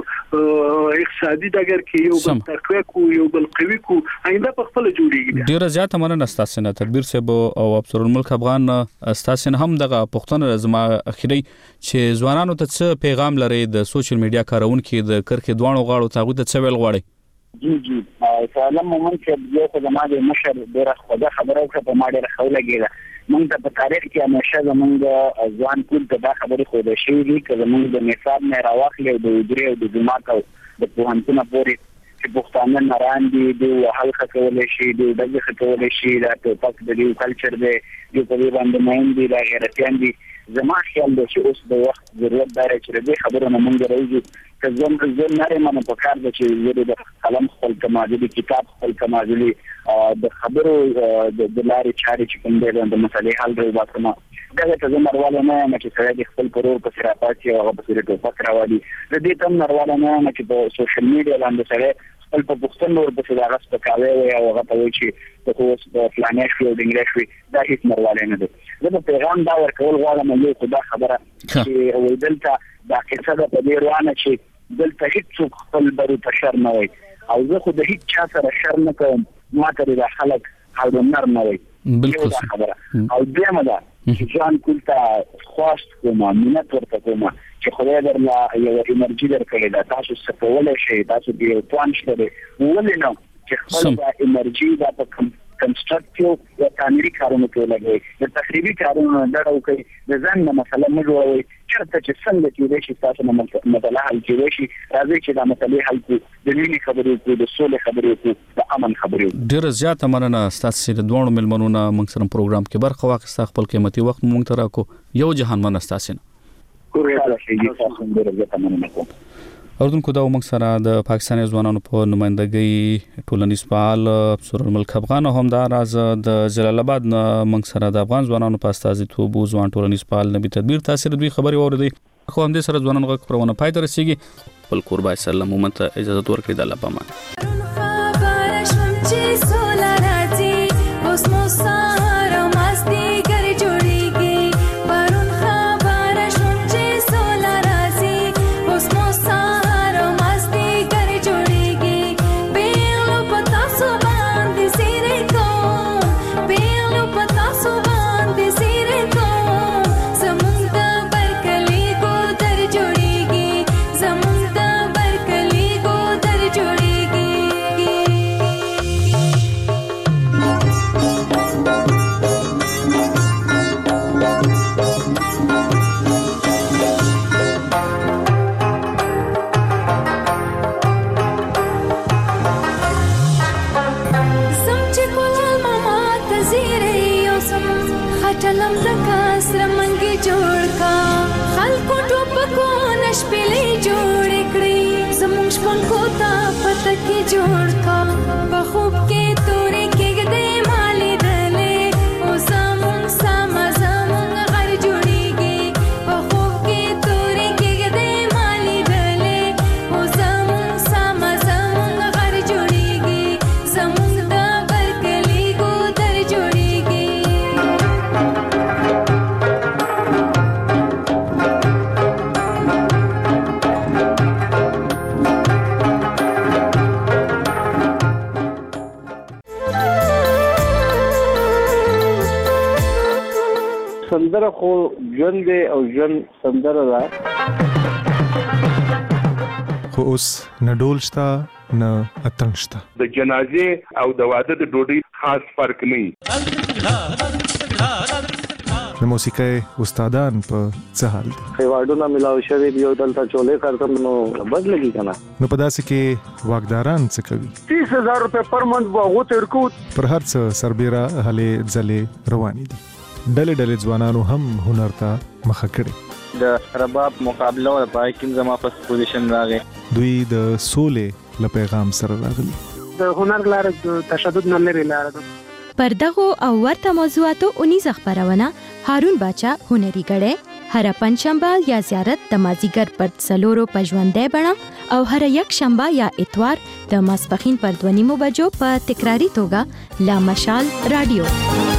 په اقتصادي ډګر کې یو بل تقوی کو یو بل قوي کو آینده په خپل جوړیږي ډیره زیاته مننه ستاسو نه تدبیر صاحب او افسر الملک افغان ستاسو هم دغه پښتون زما اخیری چې ځوانانو ته څه پیغام لري د سوشل میډیا کارونکو د کرکې دوانو غاړو ته غوډه څه ویل غواړي جی سلام مومن چې یو خدمات مشر ډیره خبره کوي په ما ډیره خو لګیږي موږ ته په تاریخ کې همیشه زمونږ ځوان کول ته دا خبرې خو د شي دي چې زمونږ د نصاب نه راوخلې د وګړي او د جماعت او د پوهنتون پورې چې پښتانه ناران دي د حلقه کولای شي د دغه کولای شي دا ټوپک د یو کلچر دی یو په باندې مهم دي د غیرتيان دي زما خیال دی چې اوس د وخت ضرورت دی چې د خبرونو موږ راوځو که زم نه منو په کار د چې د قلم خپل کماجلي کتاب خپل کماجلي د خبرو د لارې چارې چې کوم دی د مسلې حل دی واسمه دغه ته زمرواله نه چې سره د خپل پرور په صراحت او په سره ټوپک راوړي د دې تم نرواله نه چې په سوشل میډیا باندې سره خپل په پښتون نور په صدا غس په کاوي او هغه ته وایي چې د اوس په فلانه شو د انګلیش وي دا هیڅ نرواله نه ده زه پیغام دا ورکول غواړم یو خدا خبره چې ولدلته دا قصه ده په دې روانه چې دلته هیڅ خپل برو ته شر نه وي او زه خو د هیڅ چا سره شر نه کوم ما ته د خلک حال نر نه وي بالکل خبره او دغه دا چې ځان کولته خواست کوم مینت ورته کوم چې خدای درلا یو انرژي درکړي دا تاسو څه کولای شئ تاسو دې توان شته ولې نو چې خپل د انرژي د کنستراکټیو یا تعمیري کارونو کې لګوي د تخریبي کارونو ډډه کوي د ځان نه مسله نه جوړوي چرته چې څنګه کې شي تاسو نه مسله حل کیږي شي راځي چې دا مسلې حل کو د ملي خبرې کو د سولې خبرې کو د امن خبرې ډیر زیات مننه تاسو د دوه ملمنونو موږ سره پروګرام کې برخه واخیسته خپل قیمتي وخت موږ ته راکو یو جهان مننه تاسو اردوونکو دا موږ سره د پاکستاني ځوانانو په نمائندګۍ ټولنیز فعال افسر الملک افغان هم دا راز د جلال آباد موږ سره د افغان ځوانانو په استازیتوب ځوان ټولنیز فعال نبی تدبیر تاثیر دوی خبري اوریدي خو هم دې سره ځوانانو غږ پرونه پای ته رسیږي خپل قربای سلام مومنت اجازه ورکړئ د الله پامان जोड़ का बखूब के तोरे के गदे माली दले ओ सामुंग सामा सामुंग घर जुड़ेगी बखूब के तोरे के गदे माली दले ओ सामुंग सामा सामुंग घर जुड़ेगी सामुंग दा बरकली को दर जुड़ेगी سندره خو ژوند دی او ژوند سندره ده. خو اوس نه ډول شته نه اتڼ شته. د جنازې او د واده د ډوډۍ خاص فرق نه. د موسیقۍ استادان په څه حال دي؟ خیواډونه ملاو شوی دی او دلته چولې کارته نو بد لګي کنه. نو په داسې کې واګداران څه کوي؟ 30000 روپے پر منث واغو تر کو پر هر څه سربېره هلې ځلې روانې دي. ډلې ځوانانو هم هنر ته مخه کړي. د رباب مقابله او پای کې زما په پوزیشن راغی. دوی د سولې له پیغام سره راغلي. د هنر لار د تشدد نه لري لار ده. پر دغه او ورته موضوعاتو 19 خبرونه هارون باچا هنري غړې هر پنځشنبه یا زیارت د مازیګر پر څلورو پژوندې بڼه او هر یک شنبه یا اتوار د ماسپخین پر 2:30 بجو په تکراری توګه لا مشال رادیو.